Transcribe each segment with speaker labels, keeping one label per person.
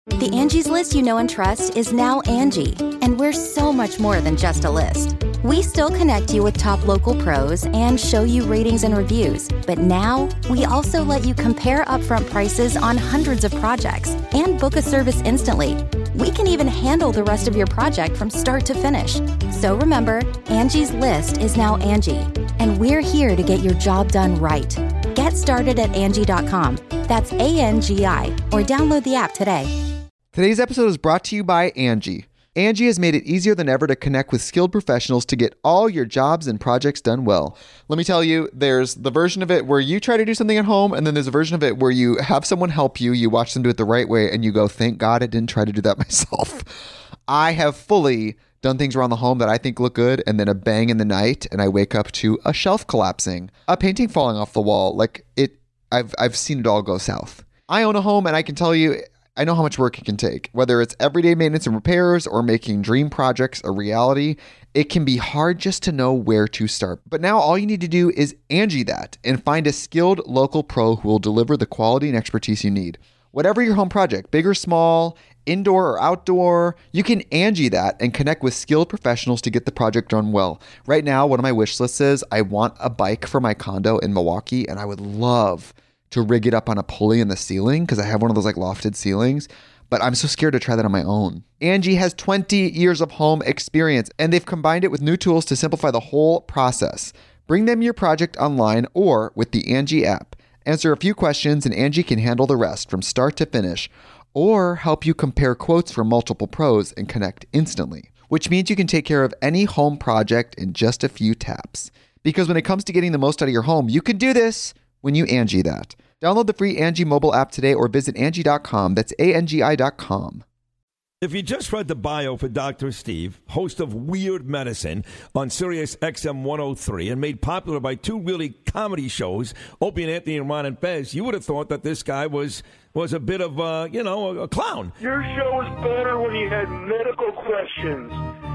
Speaker 1: The Angie's List you know and trust is now Angie, and we're so much more than just a list. We still connect you with top local pros and show you ratings and reviews, but now we also let you compare upfront prices on hundreds of projects and book a service instantly. We can even handle the rest of your project from start to finish. So remember, Angie's List is now Angie, and we're here to get your job done right. Get started at Angie.com. That's ANGI, or download the app today.
Speaker 2: Today's episode is brought to you by Angie. Angie has made it easier than ever to connect with skilled professionals to get all your jobs and projects done well. Let me tell you, there's the version of it where you try to do something at home, and then there's a version of it where you have someone help you, you watch them do it the right way, and you go, thank God I didn't try to do that myself. I have fully done things around the home that I think look good, and then a bang in the night, and I wake up to a shelf collapsing, a painting falling off the wall. I've seen it all go south. I own a home, and I can tell you, I know how much work it can take. Whether it's everyday maintenance and repairs or making dream projects a reality, it can be hard just to know where to start. But now all you need to do is Angie that and find a skilled local pro who will deliver the quality and expertise you need. Whatever your home project, big or small, indoor or outdoor, you can Angie that and connect with skilled professionals to get the project done well. Right now, one of my wish lists is I want a bike for my condo in Milwaukee, and I would love to rig it up on a pulley in the ceiling because I have one of those like lofted ceilings, but I'm so scared to try that on my own. Angie has 20 years of home experience, and they've combined it with new tools to simplify the whole process. Bring them your project online or with the Angie app. Answer a few questions and Angie can handle the rest from start to finish, or help you compare quotes from multiple pros and connect instantly, which means you can take care of any home project in just a few taps. Because when it comes to getting the most out of your home, you can do this when you Angie that. Download the free Angie mobile app today or visit Angie.com. That's ANGI.com.
Speaker 3: If you just read the bio for Dr. Steve, host of Weird Medicine on Sirius XM 103 and made popular by two really comedy shows, Opie and Anthony and Ron and Fez, you would have thought that this guy was a bit of, a clown.
Speaker 4: Your show was better when you had medical questions.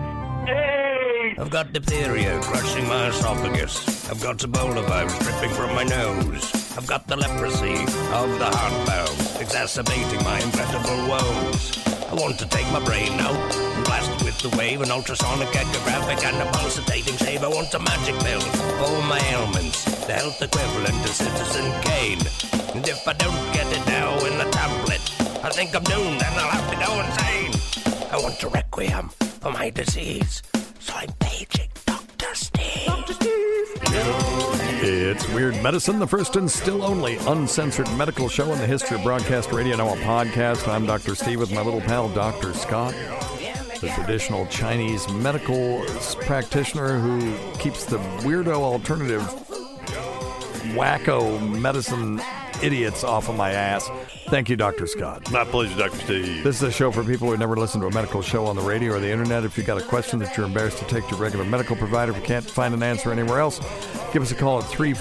Speaker 4: Hey!
Speaker 5: I've got diphtheria crushing my esophagus. I've got Ebola virus dripping from my nose. I've got the leprosy of the heart valve, exacerbating my incredible woes. I want to take my brain out and blast it with the wave, an ultrasonic echographic and a pulsating shave. I want a magic pill for all my ailments, the health equivalent to Citizen Kane. And if I don't get it now in the tablet, I think I'm doomed and I'll have to go insane. I want a requiem for my disease, so I'm paging Dr. Steve. Dr. Steve.
Speaker 6: It's Weird Medicine, the first and still only uncensored medical show in the history of broadcast radio, now a podcast. I'm Dr. Steve with my little pal, Dr. Scott, the traditional Chinese medical practitioner who keeps the weirdo alternative wacko medicine idiots off of my ass. Thank you, Dr. Scott.
Speaker 7: My pleasure, Dr. Steve.
Speaker 6: This is a show for people who never listened to a medical show on the radio or the internet. If you've got a question that you're embarrassed to take to your regular medical provider, if you can't find an answer anywhere else, give us a call at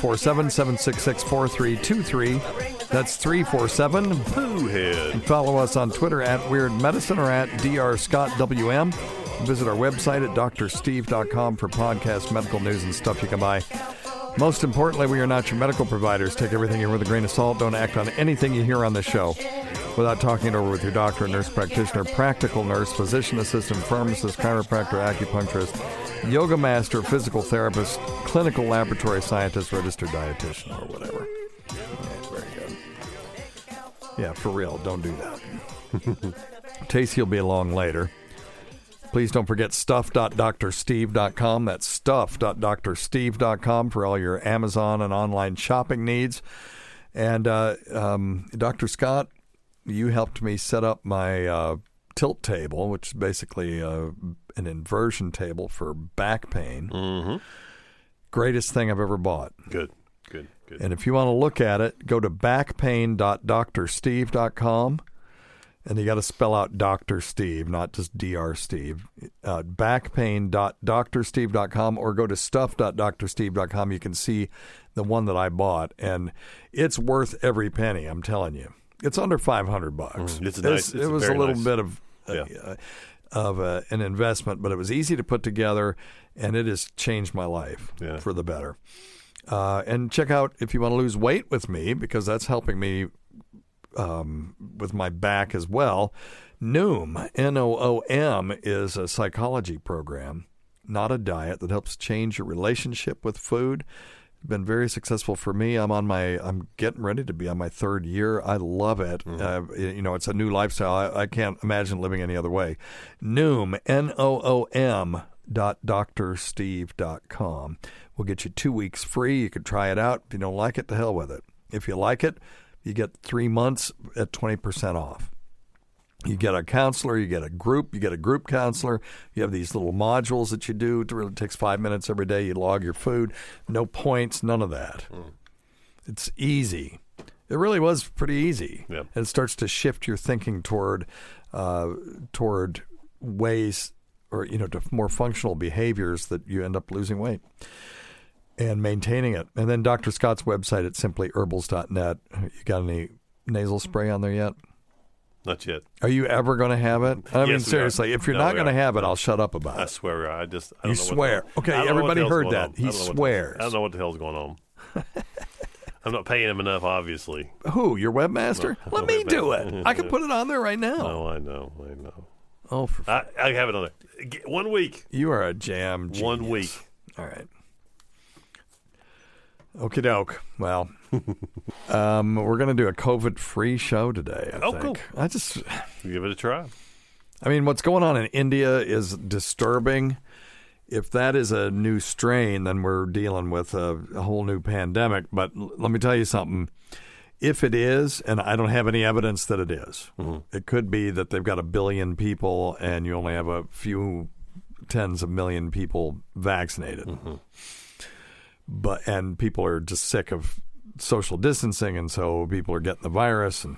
Speaker 6: 347-766-4323. That's 347-POOHEAD. And follow us on Twitter at Weird Medicine or at DrScottWM. Visit our website at drsteve.com for podcasts, medical news, and stuff you can buy. Most importantly, we are not your medical providers. Take everything here with a grain of salt. Don't act on anything you hear on this show without talking it over with your doctor, nurse practitioner, practical nurse, physician assistant, pharmacist, chiropractor, acupuncturist, yoga master, physical therapist, clinical laboratory scientist, registered dietitian, or whatever. Yeah, very good. Yeah, for real, don't do that. Tacey will be along later. Please don't forget stuff.drsteve.com. That's stuff.drsteve.com for all your Amazon and online shopping needs. And Dr. Scott, you helped me set up my tilt table, which is basically an inversion table for back pain.
Speaker 7: Mm-hmm.
Speaker 6: Greatest thing I've ever bought.
Speaker 7: Good.
Speaker 6: And if you want to look at it, go to backpain.drsteve.com. And you got to spell out Dr. Steve, not just Dr. Steve. Backpain.drsteve.com or go to stuff.drsteve.com. You can see the one that I bought, and it's worth every penny, I'm telling you. It's under $500.
Speaker 7: It's nice.
Speaker 6: It was a little
Speaker 7: nice.
Speaker 6: bit of an investment, but it was easy to put together, and it has changed my life for the better. And check out if you want to lose weight with me, because that's helping me with my back as well. Noom, Noom, is a psychology program, not a diet, that helps change your relationship with food. It's been very successful for me. I'm getting ready to be on my 3rd year. I love it. It's a new lifestyle. I can't imagine living any other way. Noom, Noom. drsteve.com. We'll get you 2 weeks free. You can try it out. If you don't like it, to hell with it. If you like it, you get 3 months at 20% off. You get a counselor, you get a group counselor. You have these little modules that you do. It really takes 5 minutes every day. You log your food. No points, none of that. It's easy. It really was pretty easy.
Speaker 7: Yep.
Speaker 6: And it starts to shift your thinking toward ways, or to more functional behaviors that you end up losing weight and maintaining it. And then Dr. Scott's website at simplyherbals.net. You got any nasal spray on there yet?
Speaker 7: Not yet.
Speaker 6: Are you ever going to have it? I mean, seriously, if you're not going to have it, I'll shut up about it.
Speaker 7: I swear we are. I don't
Speaker 6: you
Speaker 7: know
Speaker 6: swear. Okay, everybody heard that. He swears.
Speaker 7: I don't know what the hell's going on. I'm not paying him enough, obviously.
Speaker 6: Who, your webmaster?
Speaker 7: No,
Speaker 6: Let me do it. I can put it on there right now.
Speaker 7: No, I know.
Speaker 6: Oh,
Speaker 7: I have it on there. 1 week.
Speaker 6: You are a jam genius.
Speaker 7: 1 week.
Speaker 6: All right. Okie doke. Well, we're going to do a COVID-free show today, I think.
Speaker 7: Cool. Give it a try.
Speaker 6: I mean, what's going on in India is disturbing. If that is a new strain, then we're dealing with a whole new pandemic. But let me tell you something. If it is, and I don't have any evidence that it is, it could be that they've got 1 billion people and you only have a few tens of million people vaccinated. And people are just sick of social distancing, and so people are getting the virus. And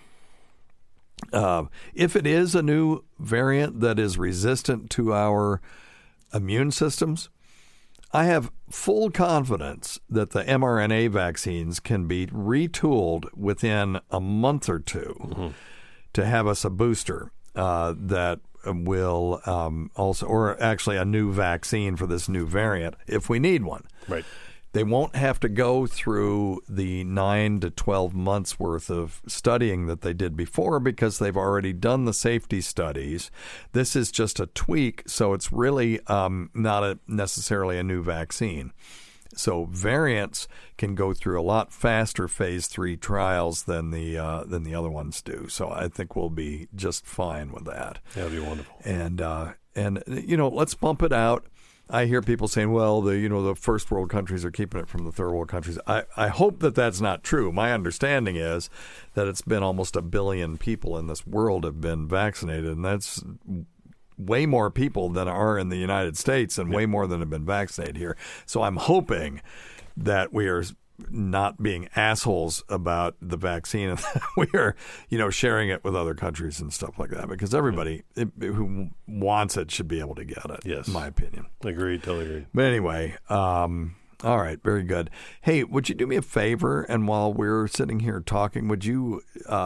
Speaker 6: if it is a new variant that is resistant to our immune systems, I have full confidence that the mRNA vaccines can be retooled within a month or two to have us a booster that will also, or actually a new vaccine for this new variant if we need one.
Speaker 7: Right.
Speaker 6: They won't have to go through the 9 to 12 months worth of studying that they did before because they've already done the safety studies. This is just a tweak, so it's really not necessarily a new vaccine. So variants can go through a lot faster phase 3 trials than the other ones do. So I think we'll be just fine with that.
Speaker 7: That'd be wonderful.
Speaker 6: And let's bump it out. I hear people saying, well, the first world countries are keeping it from the third world countries. I hope that that's not true. My understanding is that it's been almost 1 billion people in this world have been vaccinated, and that's way more people than are in the United States and way more than have been vaccinated here. So I'm hoping that we are not being assholes about the vaccine and we are, sharing it with other countries and stuff like that, because everybody who wants it should be able to get it.
Speaker 7: Yes.
Speaker 6: In my opinion.
Speaker 7: Agreed. Totally agreed.
Speaker 6: But anyway, all right. Very good. Hey, would you do me a favor? And while we're sitting here talking, would you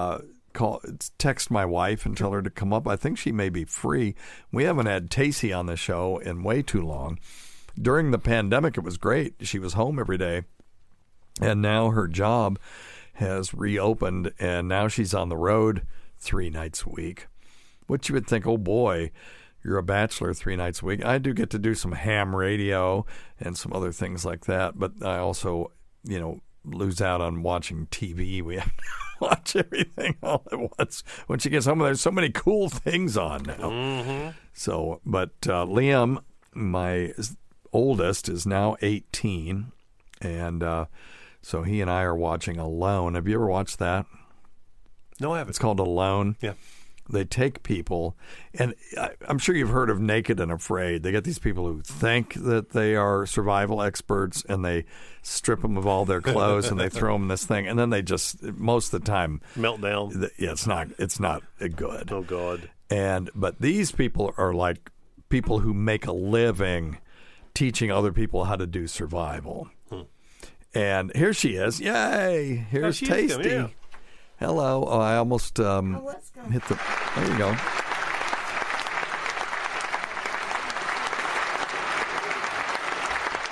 Speaker 6: text my wife and tell her to come up? I think she may be free. We haven't had Tacey on the show in way too long. During the pandemic, it was great. She was home every day. And now her job has reopened, and now she's on the road 3 nights a week, which you would think, oh, boy, you're a bachelor 3 nights a week. I do get to do some ham radio and some other things like that, but I also, lose out on watching TV. We have to watch everything all at once. When she gets home, there's so many cool things on now. So, but Liam, my oldest, is now 18, and so he and I are watching Alone. Have you ever watched that?
Speaker 7: No, I haven't.
Speaker 6: It's called Alone.
Speaker 7: Yeah.
Speaker 6: They take people, and I'm sure you've heard of Naked and Afraid. They get these people who think that they are survival experts, and they strip them of all their clothes, and they throw them in this thing, and then they just, most of the time,
Speaker 7: meltdown.
Speaker 6: Yeah, it's not good.
Speaker 7: Oh God.
Speaker 6: But these people are like people who make a living teaching other people how to do survival. And here she is. Yay! Here's Tasty.
Speaker 7: Yeah.
Speaker 6: Hello. Oh, I almost hit the... There you go.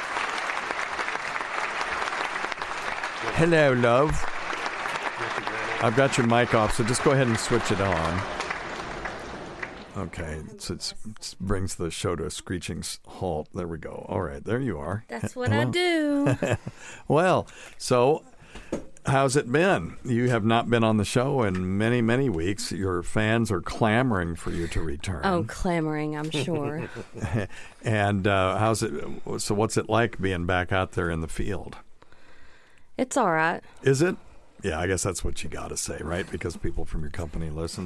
Speaker 6: Hello, love. I've got your mic off, so just go ahead and switch it on. Okay, so it brings the show to a screeching halt. There we go. All right, there you are.
Speaker 8: That's what I do.
Speaker 6: Well, so how's it been? You have not been on the show in many, many weeks. Your fans are clamoring for you to return.
Speaker 8: Oh, clamoring, I'm sure.
Speaker 6: And how's it? So what's it like being back out there in the field?
Speaker 8: It's all right.
Speaker 6: Is it? Yeah, I guess that's what you got to say, right? Because people from your company listen.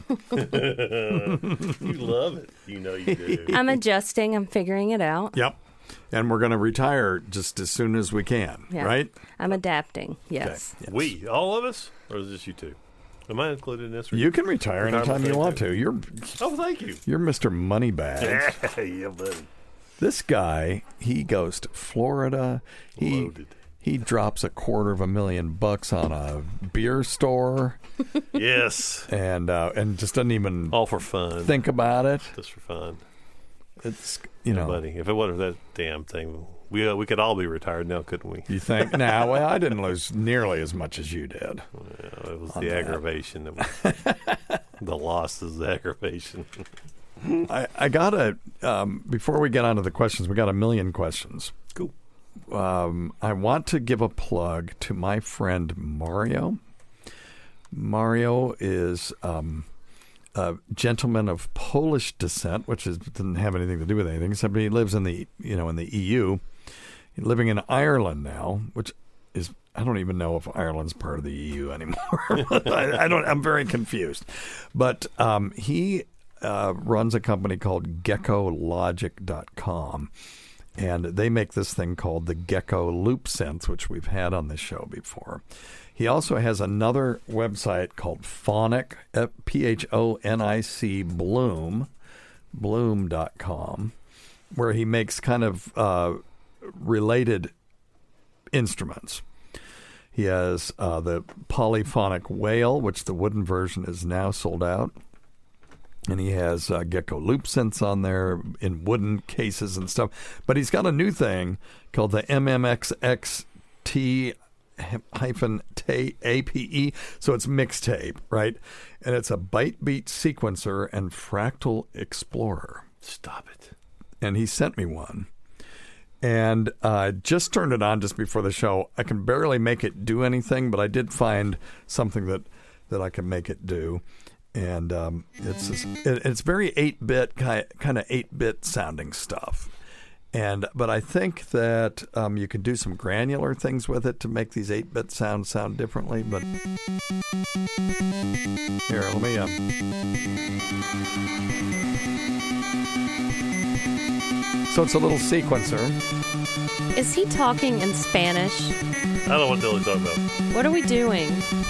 Speaker 7: You love it. You know you do.
Speaker 8: I'm adjusting. I'm figuring it out.
Speaker 6: Yep. And we're going to retire just as soon as we can,
Speaker 8: Yeah.
Speaker 6: right?
Speaker 8: I'm adapting, yes.
Speaker 6: Okay. Yes.
Speaker 7: We, all of us? Or is it just you two? Am I included in this?
Speaker 6: You can retire anytime you want to.
Speaker 7: Oh, thank you.
Speaker 6: You're Mr. Moneybags.
Speaker 7: Yeah, buddy.
Speaker 6: This guy, he goes to Florida.
Speaker 7: Loaded.
Speaker 6: He drops $250,000 on a beer store.
Speaker 7: Yes.
Speaker 6: And just doesn't even
Speaker 7: all for fun.
Speaker 6: think about it.
Speaker 7: Just for fun.
Speaker 6: It's, you know.
Speaker 7: Buddy, if it wasn't that damn thing, we could all be retired now, couldn't we?
Speaker 6: You think? Nah, well, I didn't lose nearly as much as you did.
Speaker 7: Yeah, it was the aggravation. That was, the loss is the aggravation.
Speaker 6: I got before we get on to the questions, we got 1 million questions.
Speaker 7: Cool.
Speaker 6: I want to give a plug to my friend Mario. Mario is a gentleman of Polish descent, which doesn't have anything to do with anything, except he lives in the EU. He's living in Ireland now, which is, I don't even know if Ireland's part of the EU anymore. I'm very confused. But he runs a company called GeckoLogic.com. And they make this thing called the Gecko Loop Synth, which we've had on this show before. He also has another website called Phonic, Phonic, Bloom.com, where he makes kind of related instruments. He has the Polyphonic Whale, which the wooden version is now sold out. And he has Gecko Loop Synths on there in wooden cases and stuff. But he's got a new thing called the MMXXT-APE. So it's mixtape, right? And it's a byte beat sequencer and fractal explorer.
Speaker 7: Stop it.
Speaker 6: And he sent me one. And just turned it on just before the show. I can barely make it do anything, but I did find something that I can make it do. And it's very 8-bit, kind of 8-bit sounding stuff. But I think that you can do some granular things with it to make these 8-bit sounds sound differently. But here, let me. So it's a little sequencer.
Speaker 8: Is he talking in Spanish?
Speaker 7: I don't know what the hell he's talking about.
Speaker 8: What are we doing?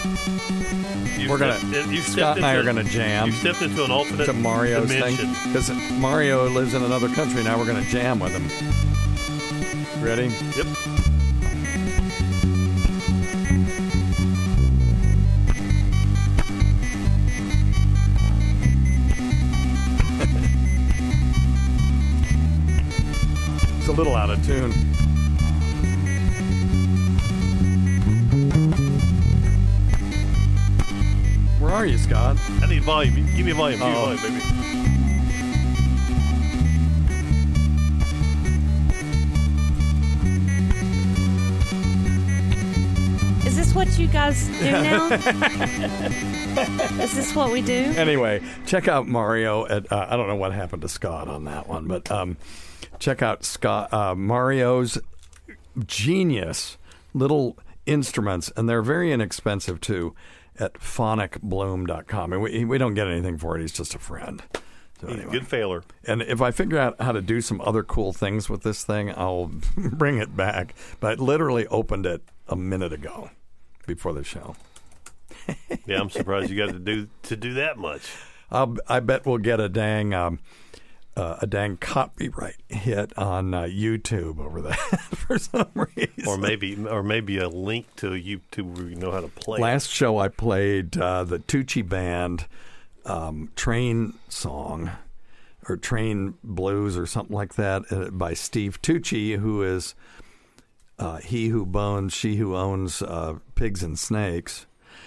Speaker 6: Scott and I are gonna jam.
Speaker 7: You stepped into an alternate
Speaker 6: to Mario's
Speaker 7: dimension.
Speaker 6: thing because Mario lives in another country. Now we're gonna jam with him. Ready?
Speaker 7: Yep.
Speaker 6: It's a little out of tune. Where are you, Scott?
Speaker 7: I need volume. Give me volume. Give me volume, baby.
Speaker 8: Is this what you guys do now? Is this what we do?
Speaker 6: Anyway, check out Mario at I don't know what happened to Scott on that one, but check out Mario's genius little instruments, and they're very inexpensive too, at phonicbloom.com. And we don't get anything for it. He's just a friend. So
Speaker 7: He's
Speaker 6: anyway.
Speaker 7: a good failer.
Speaker 6: And if I figure out how to do some other cool things with this thing, I'll bring it back. But I literally opened it a minute ago before the show.
Speaker 7: Yeah, I'm surprised you got to do that much.
Speaker 6: I bet we'll get a dang copyright hit on YouTube over that for some reason.
Speaker 7: Or maybe a link to YouTube where you know how to play.
Speaker 6: Last show I played the Tucci Band Train song or Train Blues or something like that by Steve Tucci, who is he who bones, she who owns pigs and snakes.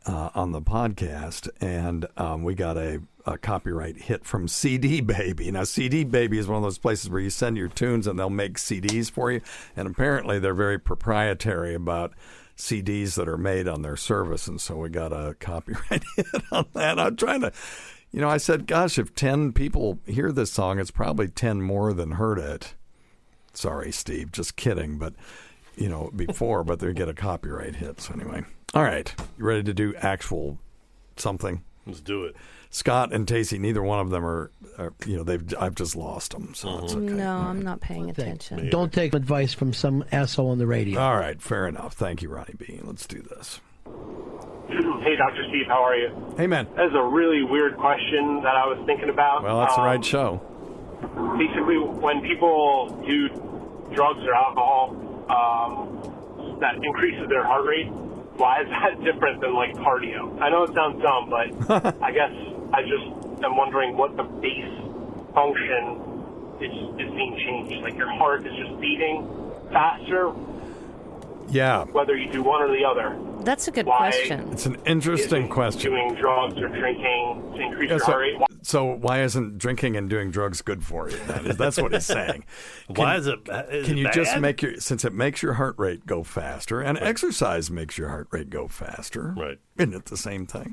Speaker 6: on the podcast, and we got a copyright hit from CD Baby. Now, CD Baby is one of those places where you send your tunes and they'll make CDs for you, and apparently they're very proprietary about CDs that are made on their service, and so we got a copyright hit on that. I'm trying to, I said, gosh, if 10 people hear this song, it's probably 10 more than heard it. Sorry, Steve, just kidding, but, before, but they get a copyright hit. So anyway, all right, you ready to do actual something?
Speaker 7: Let's do it.
Speaker 6: Scott and Tacey, neither one of them are I've just lost them, so it's okay.
Speaker 8: No, I'm not paying attention.
Speaker 9: Don't take advice from some asshole on the radio.
Speaker 6: All right, fair enough. Thank you, Ronnie B. Let's do this.
Speaker 4: Hey, Dr. Steve, how are you?
Speaker 6: Hey, man.
Speaker 4: That's a really weird question that I was thinking about.
Speaker 6: Well, that's the right show.
Speaker 4: Basically, when people do drugs or alcohol, that increases their heart rate. Why is that different than, like, cardio? I know it sounds dumb, but I guess I just am wondering what the base function is being changed. Like, your heart is just beating faster?
Speaker 6: Yeah.
Speaker 4: Whether you do one or the other.
Speaker 8: That's a good question.
Speaker 6: It's an interesting question.
Speaker 4: Doing drugs or drinking to increase your heart rate?
Speaker 6: So why isn't drinking and doing drugs good for you? That's what he's saying.
Speaker 7: Why is it?
Speaker 6: Can you just since it makes your heart rate go faster, and exercise makes your heart rate go faster,
Speaker 7: right?
Speaker 6: Isn't it the same thing?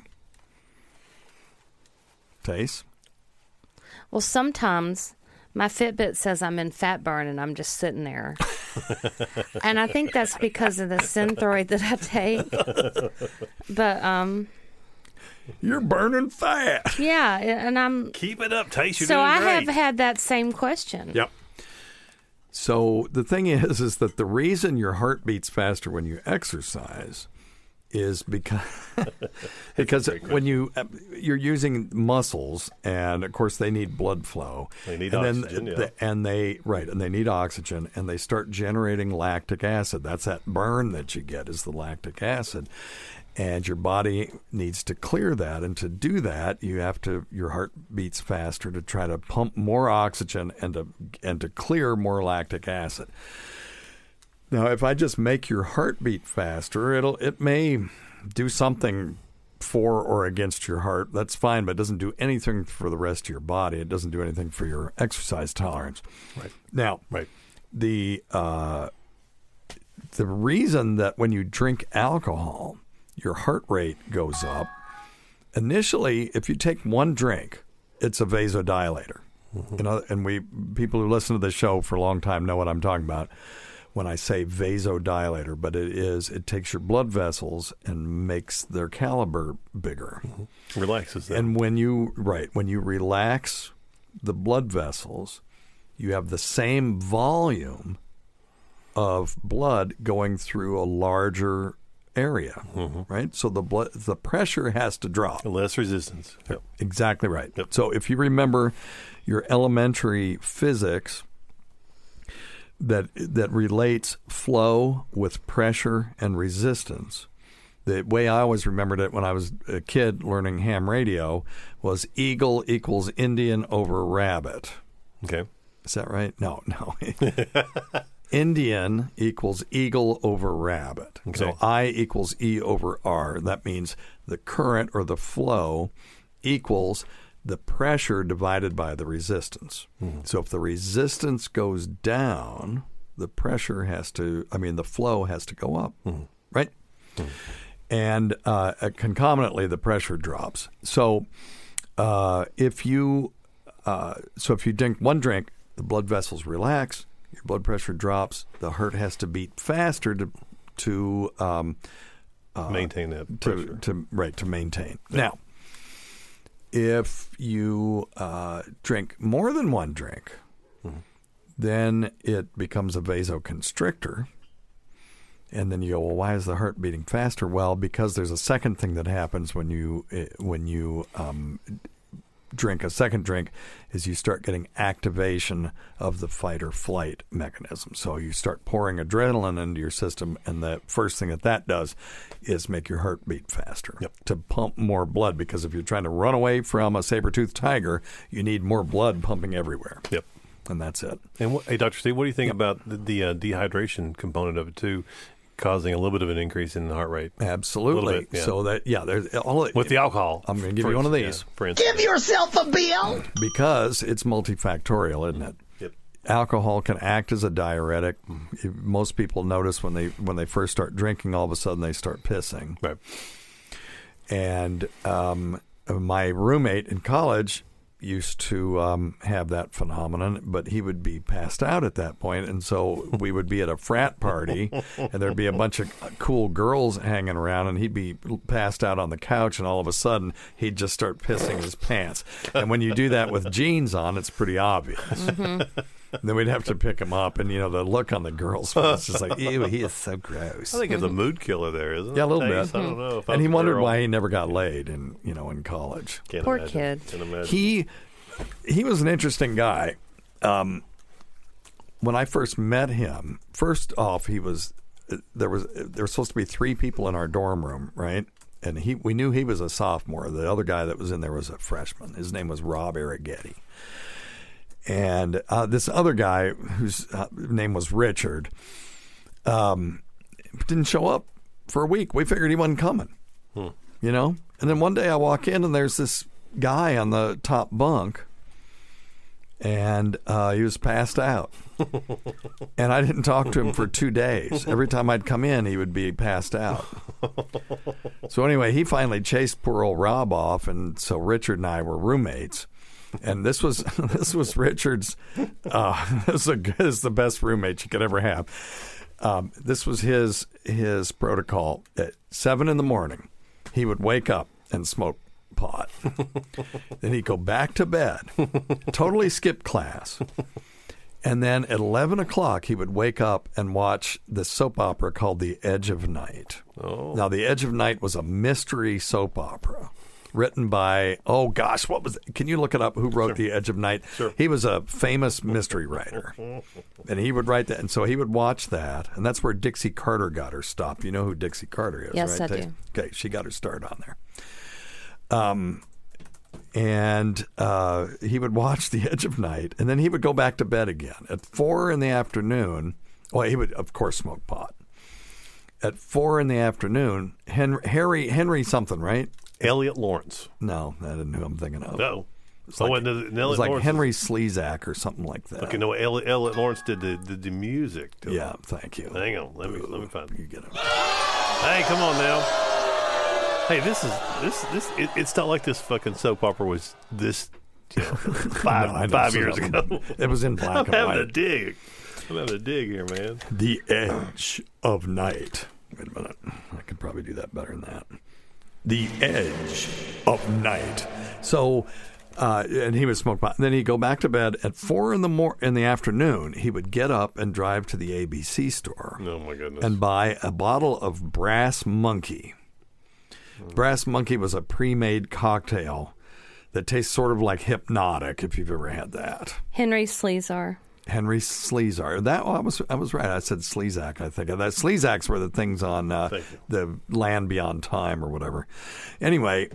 Speaker 6: Tace?
Speaker 8: Well, sometimes my Fitbit says I'm in fat burn and I'm just sitting there. And I think that's because of the Synthroid that I take. But
Speaker 6: you're burning fat.
Speaker 8: Yeah, and I'm
Speaker 7: keep it up, Tace. You're
Speaker 8: so
Speaker 7: doing
Speaker 8: I
Speaker 7: great.
Speaker 8: have had that same question.
Speaker 6: Yep. So the thing is that the reason your heart beats faster when you exercise is because when you're using muscles, and of course they need blood flow.
Speaker 7: They need oxygen,
Speaker 6: and they need oxygen, and they start generating lactic acid. That's that burn that you get is the lactic acid, and your body needs to clear that. And to do that, your heart beats faster to try to pump more oxygen and to clear more lactic acid. Now, if I just make your heart beat faster, it may do something for or against your heart. That's fine, but it doesn't do anything for the rest of your body. It doesn't do anything for your exercise tolerance.
Speaker 7: Right.
Speaker 6: Now, the reason that when you drink alcohol, your heart rate goes up, initially, if you take one drink, it's a vasodilator. Mm-hmm. And people who listen to this show for a long time know what I'm talking about when I say vasodilator, but it takes your blood vessels and makes their caliber bigger.
Speaker 7: Mm-hmm. Relaxes them.
Speaker 6: And when you relax the blood vessels, you have the same volume of blood going through a larger area, right? So the pressure has to drop.
Speaker 7: Less resistance. Yep.
Speaker 6: Exactly right.
Speaker 7: Yep.
Speaker 6: So if you remember your elementary physics, that relates flow with pressure and resistance. The way I always remembered it when I was a kid learning ham radio was eagle equals Indian over rabbit.
Speaker 7: Okay.
Speaker 6: Is that right? No. Indian equals eagle over rabbit. Okay. So I equals E over R. That means the current or the flow equals the pressure divided by the resistance. Mm-hmm. So if the resistance goes down, the flow has to go up, right? Mm-hmm. And concomitantly, the pressure drops. So if you drink one drink, the blood vessels relax, your blood pressure drops, the heart has to beat faster to
Speaker 7: maintain that pressure.
Speaker 6: To maintain. Yeah. Now, if you drink more than one drink, then it becomes a vasoconstrictor. And then you go, well, why is the heart beating faster? Well, because there's a second thing that happens when you drink a second drink is you start getting activation of the fight or flight mechanism. So you start pouring adrenaline into your system, and the first thing that does is make your heart beat faster to pump more blood, because if you're trying to run away from a saber-toothed tiger, you need more blood pumping everywhere. Yep. And that's it.
Speaker 7: And hey, Dr. Steve, what do you think about the dehydration component of it too? causing a little bit of an increase in the heart rate.
Speaker 6: Absolutely.
Speaker 7: Bit, yeah.
Speaker 6: So that there's all
Speaker 7: with the alcohol.
Speaker 6: I'm going to give you one of these.
Speaker 7: Yeah, for instance.
Speaker 9: Give yourself a bill.
Speaker 6: Because it's multifactorial, isn't it?
Speaker 7: Yep.
Speaker 6: Alcohol can act as a diuretic. Most people notice when they first start drinking, all of a sudden they start pissing.
Speaker 7: Right.
Speaker 6: And my roommate in college used to have that phenomenon, but he would be passed out at that point, and so we would be at a frat party, and there'd be a bunch of cool girls hanging around, and he'd be passed out on the couch, and all of a sudden he'd just start pissing his pants. And when you do that with jeans on, it's pretty obvious. Mm-hmm. Then we'd have to pick him up, and the look on the girl's face is like, ew, he is so gross.
Speaker 7: I think it's a mood killer there, isn't it?
Speaker 6: Yeah, a little bit.
Speaker 7: I don't know.
Speaker 6: And he wondered why he never got laid in college.
Speaker 8: Poor kid.
Speaker 7: Can't imagine.
Speaker 6: He was an interesting guy. When I first met him, first off, there were supposed to be 3 people in our dorm room, right? And we knew he was a sophomore. The other guy that was in there was a freshman. His name was Rob Arrighetti. And this other guy, whose name was Richard, didn't show up for a week. We figured he wasn't coming, And then one day I walk in, and there's this guy on the top bunk, and he was passed out. And I didn't talk to him for 2 days. Every time I'd come in, he would be passed out. So anyway, he finally chased poor old Rob off, and so Richard and I were roommates. And this was Richard's. This is the best roommate you could ever have. This was his protocol. At 7 a.m, he would wake up and smoke pot. Then he'd go back to bed, totally skip class, and then at 11 o'clock he would wake up and watch the soap opera called The Edge of Night.
Speaker 7: Oh.
Speaker 6: Now, The Edge of Night was a mystery soap opera. Written by, what was it? Can you look it up? Who wrote The Edge of Night?
Speaker 7: Sure.
Speaker 6: He was a famous mystery writer. And he would write that. And so he would watch that. And that's where Dixie Carter got her stop. You know who Dixie Carter is,
Speaker 8: yes,
Speaker 6: right?
Speaker 8: I do.
Speaker 6: Okay, she got her start on there. He would watch The Edge of Night. And then he would go back to bed again. At 4 p.m, well, he would, of course, smoke pot. At 4 p.m, Henry something, right?
Speaker 7: Elliot Lawrence.
Speaker 6: No, that isn't who I'm thinking of.
Speaker 7: No.
Speaker 6: It was like Henry Slezak or something like that.
Speaker 7: Okay, no, Elliot Lawrence did the music.
Speaker 6: Yeah, thank you.
Speaker 7: Hang on, let me find it.
Speaker 6: You get it.
Speaker 7: Hey, come on now. Hey, it's not like this fucking soap opera was this 5 years ago.
Speaker 6: It was in black and white.
Speaker 7: I'm having a dig here, man.
Speaker 6: The Edge of Night. Wait a minute. I could probably do that better than that. The Edge of Night. So, and he would smoke pot. And then he'd go back to bed at 4 in the afternoon. He would get up and drive to the ABC store.
Speaker 7: Oh my goodness!
Speaker 6: And buy a bottle of Brass Monkey. Brass Monkey was a pre-made cocktail that tastes sort of like Hypnotic. If you've ever had that.
Speaker 8: Henry Slezak.
Speaker 6: Henry Slezak. I was right. I said Slezak. I think that Slezaks were the things on the Land Beyond Time or whatever. Anyway,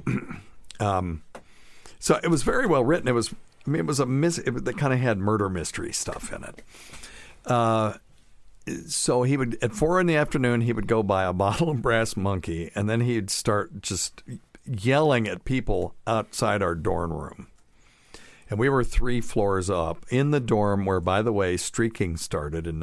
Speaker 6: so it was very well written. It was they kind of had murder mystery stuff in it. So he would at 4 p.m, he would go buy a bottle of Brass Monkey, and then he'd start just yelling at people outside our dorm room. And we were 3 floors up in the dorm where, by the way, streaking started in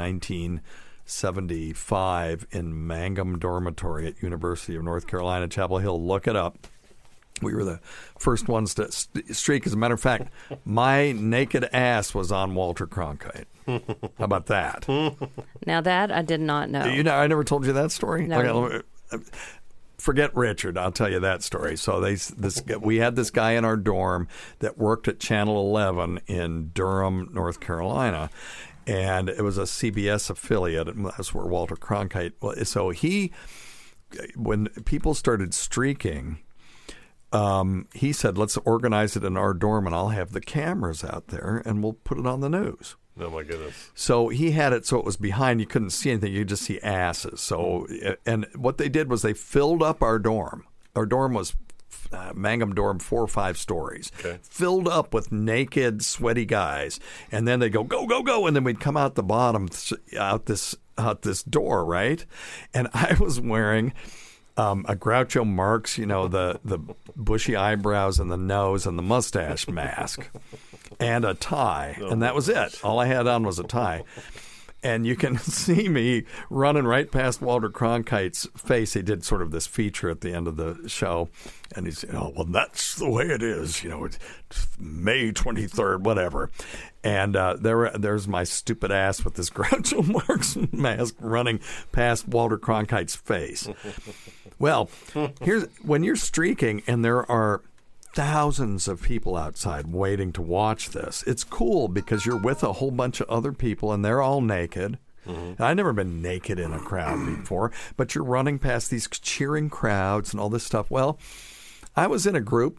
Speaker 6: 1975 in Mangum Dormitory at University of North Carolina, Chapel Hill. Look it up. We were the first ones to streak. As a matter of fact, my naked ass was on Walter Cronkite. How about that?
Speaker 8: Now that I did not know.
Speaker 6: I never told you that story?
Speaker 8: No.
Speaker 6: Okay, forget Richard. I'll tell you that story. So we had this guy in our dorm that worked at Channel 11 in Durham, North Carolina, and it was a CBS affiliate. And that's where Walter Cronkite was. So when people started streaking, he said, "Let's organize it in our dorm, and I'll have the cameras out there, and we'll put it on the news."
Speaker 7: Oh, my goodness.
Speaker 6: So he had it so it was behind. You couldn't see anything. You could just see asses. So, and what they did was they filled up our dorm. Our dorm was Mangum dorm, 4 or 5 stories.
Speaker 7: Okay.
Speaker 6: Filled up with naked, sweaty guys. And then they'd go, go, go, go. And then we'd come out the bottom, out this out this door, right? And I was wearing a Groucho Marx, the bushy eyebrows and the nose and the mustache mask and a tie. And that was it. All I had on was a tie. And you can see me running right past Walter Cronkite's face. He did sort of this feature at the end of the show. And he said, oh, well, that's the way it is. It's May 23rd, whatever. And there's my stupid ass with this Groucho Marx mask running past Walter Cronkite's face. Well, when you're streaking and there are thousands of people outside waiting to watch this, it's cool because you're with a whole bunch of other people and they're all naked. Mm-hmm. I've never been naked in a crowd before, but you're running past these cheering crowds and all this stuff. Well, I was in a group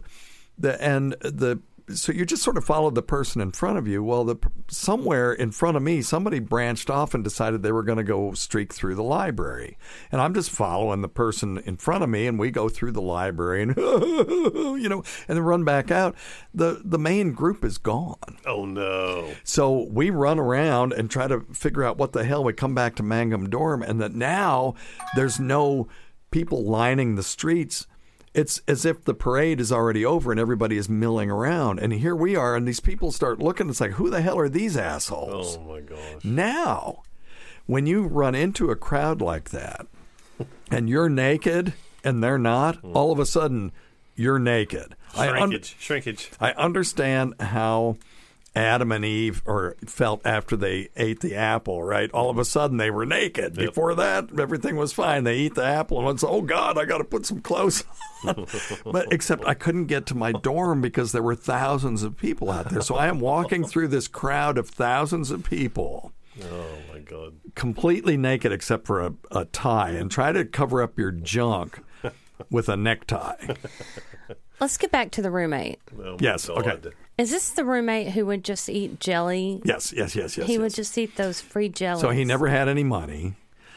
Speaker 6: so you just sort of followed the person in front of you. Well, somewhere in front of me, somebody branched off and decided they were going to go streak through the library. And I'm just following the person in front of me, and we go through the library and, and then run back out. The main group is gone.
Speaker 7: Oh, no.
Speaker 6: So we run around and try to figure out what the hell. We come back to Mangum Dorm, and that now there's no people lining the streets. It's as if the parade is already over and everybody is milling around. And here we are, and these people start looking. It's like, who the hell are these assholes?
Speaker 7: Oh, my gosh.
Speaker 6: Now, when you run into a crowd like that and you're naked and they're not, all of a sudden you're naked.
Speaker 7: Shrinkage.
Speaker 6: I understand how Adam and Eve felt after they ate the apple, right? All of a sudden they were naked. Yep. Before that, everything was fine. They eat the apple and went, oh, God, I got to put some clothes on. But except I couldn't get to my dorm because there were thousands of people out there. So I am walking through this crowd of thousands of people.
Speaker 7: Oh, my God.
Speaker 6: Completely naked except for a tie, and try to cover up your junk with a necktie.
Speaker 8: Let's get back to the roommate.
Speaker 7: Oh,
Speaker 6: yes,
Speaker 7: God.
Speaker 6: okay.
Speaker 8: Is this the roommate who would just eat jelly?
Speaker 6: Yes.
Speaker 8: He would just eat those free jellies.
Speaker 6: So he never had any money.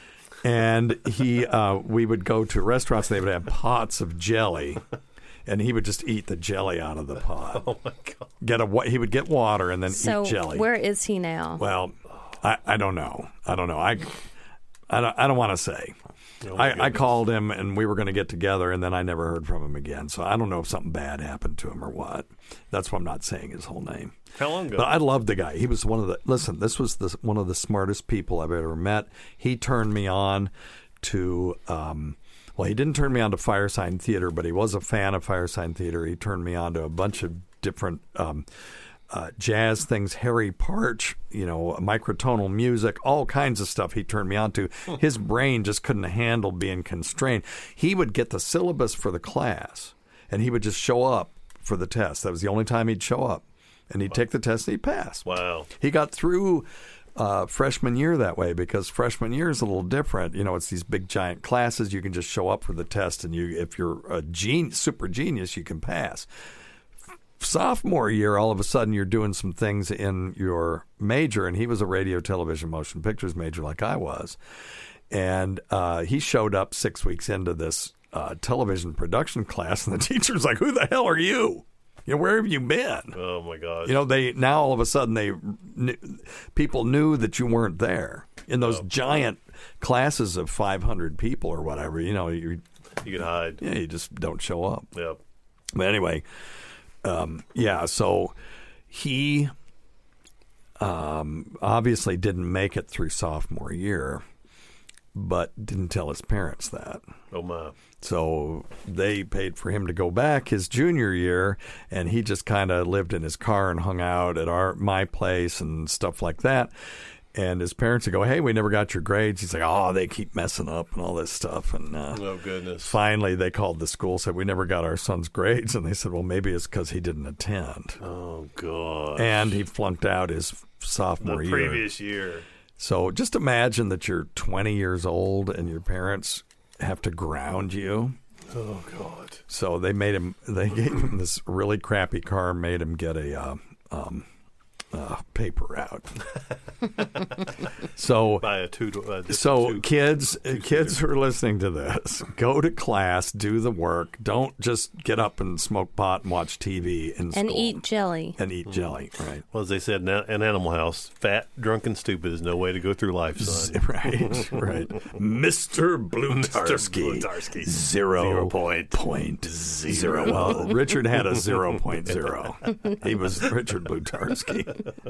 Speaker 6: And we would go to restaurants, and they would have pots of jelly, and he would just eat the jelly out of the pot.
Speaker 7: Oh, my God.
Speaker 6: He would get water and then eat jelly.
Speaker 8: So where is he now?
Speaker 6: Well, I don't know. I don't want to say. Oh, I called him, and we were going to get together, and then I never heard from him again. So I don't know if something bad happened to him or what. That's why I'm not saying his whole name.
Speaker 7: How long ago?
Speaker 6: But I loved the guy. He was this was one of the smartest people I've ever met. He turned me on to, he didn't turn me on to Firesign Theater, but he was a fan of Firesign Theater. He turned me on to a bunch of different jazz things, Harry Partch, microtonal music, all kinds of stuff he turned me on to. His brain just couldn't handle being constrained. He would get the syllabus for the class, and he would just show up for the test. That was the only time he'd show up. And he'd take the test and he'd pass.
Speaker 7: Wow.
Speaker 6: He got through freshman year that way because freshman year is a little different. It's these big, giant classes. You can just show up for the test, and if you're a super genius, you can pass. Sophomore year, all of a sudden, you're doing some things in your major, and he was a radio, television, motion pictures major like I was. And he showed up 6 weeks into this television production class, and the teacher's like, who the hell are you? Where have you been?
Speaker 7: Oh, my gosh.
Speaker 6: They now all of a sudden people knew that you weren't there in those giant classes of 500 people or whatever. You
Speaker 7: could hide.
Speaker 6: Yeah, you just don't show up.
Speaker 7: Yep.
Speaker 6: But anyway, so he obviously didn't make it through sophomore year, but didn't tell his parents that.
Speaker 7: Oh, my.
Speaker 6: So they paid for him to go back his junior year, and he just kind of lived in his car and hung out at my place and stuff like that. And his parents would go, hey, we never got your grades. He's like, oh, they keep messing up and all this stuff. And
Speaker 7: oh, goodness.
Speaker 6: Finally, they called the school, said, we never got our son's grades. And they said, well, maybe it's because he didn't attend.
Speaker 7: Oh, God.
Speaker 6: And he flunked out his sophomore year.
Speaker 7: The previous year.
Speaker 6: So just imagine that you're 20 years old and your parents have to ground you.
Speaker 7: Oh, God.
Speaker 6: So they gave him this really crappy car, made him get a paper out. So, kids who are listening to this, go to class, do the work. Don't just get up and smoke pot and watch TV in school.
Speaker 8: And eat jelly.
Speaker 6: Right.
Speaker 7: Well, as they said in Animal House, fat, drunk, and stupid is no way to go through life, son.
Speaker 6: Right. Mr. Blutarsky. 0.0. Well, Richard had a 0.0. He was Richard Blutarsky.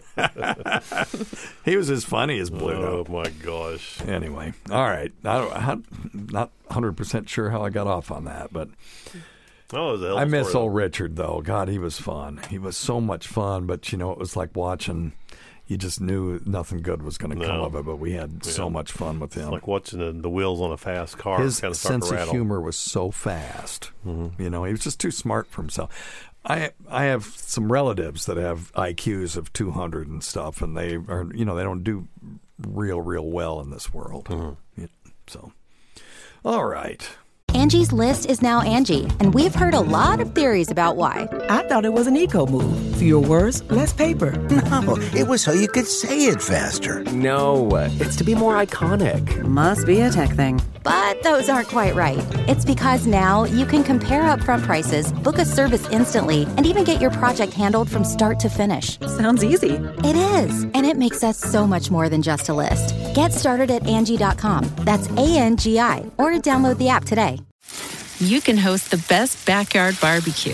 Speaker 6: He was as funny as Bluto.
Speaker 7: Oh, my gosh.
Speaker 6: Anyway, all right. I'm not 100% sure how I got off on that, but I miss old Richard, though. God, he was fun. He was so much fun, but, it was like watching. You just knew nothing good was going to come of it, but we had so much fun with him.
Speaker 7: It's like watching the wheels on a fast car.
Speaker 6: His
Speaker 7: kind of
Speaker 6: sense of humor was so fast. Mm-hmm. He was just too smart for himself. I have some relatives that have IQs of 200 and stuff, and they are, they don't do real well in this world. Mm-hmm. So, all right.
Speaker 1: Angie's List is now Angie, and we've heard a lot of theories about why.
Speaker 10: I thought it was an eco move. Fewer words, less paper.
Speaker 11: No, it was so you could say it faster.
Speaker 12: No, it's to be more iconic.
Speaker 13: Must be a tech thing.
Speaker 1: But those aren't quite right. It's because now you can compare upfront prices, book a service instantly, and even get your project handled from start to finish.
Speaker 13: Sounds easy.
Speaker 1: It is, and it makes us so much more than just a list. Get started at Angie.com. That's ANGI, or download the app today.
Speaker 14: You can host the best backyard barbecue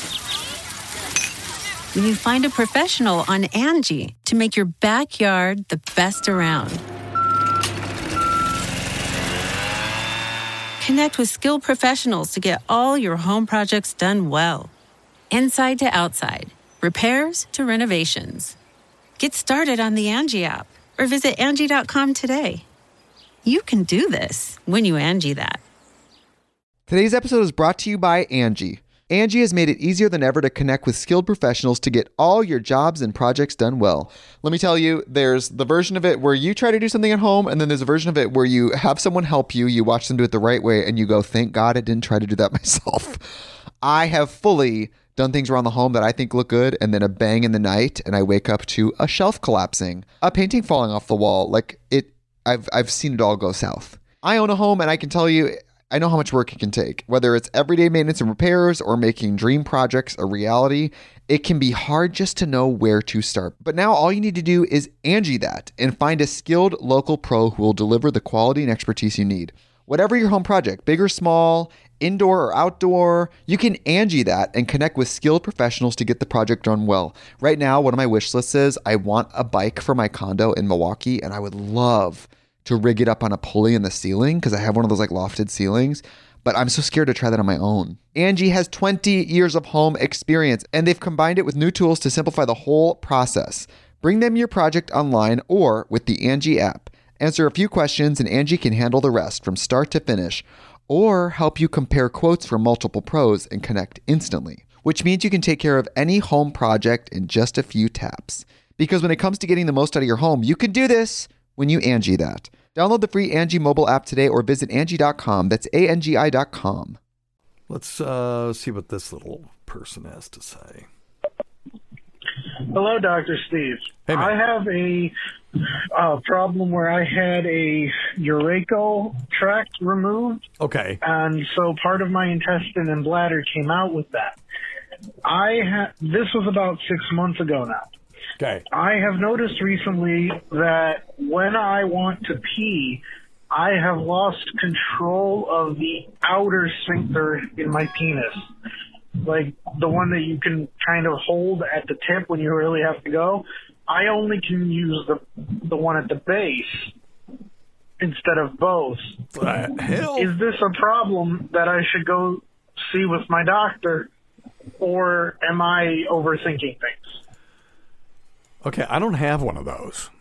Speaker 14: when you find a professional on Angie to make your backyard the best around. Connect with skilled professionals to get all your home projects done well. Inside to outside, repairs to renovations. Get started on the Angie app or visit Angie.com today. You can do this when you Angie that.
Speaker 2: Today's episode is brought to you by Angie. Angie has made it easier than ever to connect with skilled professionals to get all your jobs and projects done well. Let me tell you, there's the version of it where you try to do something at home, and then there's a version of it where you have someone help you, you watch them do it the right way, and you go, thank God I didn't try to do that myself. I have fully done things around the home that I think look good, and then a bang in the night, and I wake up to a shelf collapsing, a painting falling off the wall. I've seen it all go south. I own a home, and I can tell you, I know how much work it can take. Whether it's everyday maintenance and repairs or making dream projects a reality, it can be hard just to know where to start. But now all you need to do is Angie that and find a skilled local pro who will deliver the quality and expertise you need. Whatever your home project, big or small, indoor or outdoor, you can Angie that and connect with skilled professionals to get the project done well. Right now, one of my wish lists is I want a bike for my condo in Milwaukee, and I would love to rig it up on a pulley in the ceiling because I have one of those lofted ceilings, but I'm so scared to try that on my own. Angie has 20 years of home experience, and they've combined it with new tools to simplify the whole process. Bring them your project online or with the Angie app. Answer a few questions and Angie can handle the rest from start to finish, or help you compare quotes from multiple pros and connect instantly, which means you can take care of any home project in just a few taps. Because when it comes to getting the most out of your home, you can do this when you Angie that. Download the free Angie mobile app today or visit Angie.com. That's ANGI.com.
Speaker 6: Let's see what this little person has to say.
Speaker 15: Hello, Dr. Steve.
Speaker 6: Hey, man.
Speaker 15: I have a problem where I had a urethral tract removed.
Speaker 6: Okay.
Speaker 15: And so part of my intestine and bladder came out with that. This was about 6 months ago now.
Speaker 6: Okay.
Speaker 15: I have noticed recently that when I want to pee, I have lost control of the outer sphincter in my penis. Like the one that you can kind of hold at the tip when you really have to go. I only can use the one at the base instead of both.
Speaker 6: Hell?
Speaker 15: Is this a problem that I should go see with my doctor, or am I overthinking things?
Speaker 6: Okay, I don't have one of those.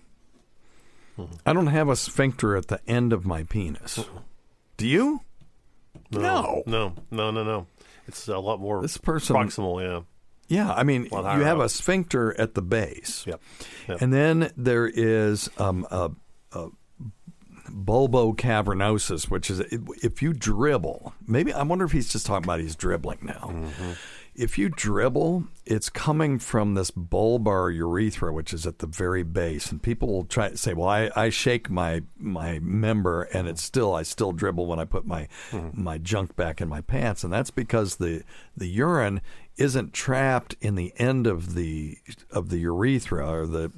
Speaker 6: I don't have a sphincter at the end of my penis. Do you?
Speaker 7: No. It's a lot more proximal, yeah.
Speaker 6: Yeah, I mean, you have a sphincter at the base.
Speaker 7: Yep.
Speaker 6: And then there is a bulbocavernosus, which is if you dribble, maybe I wonder if he's just talking about he's dribbling now. Mm-hmm. if you dribble, it's coming from this bulbar urethra, which is at the very base. And people will try to say, well, I shake my member, and I still dribble when I put my junk back in my pants. And that's because the urine isn't trapped in the end of the urethra, or the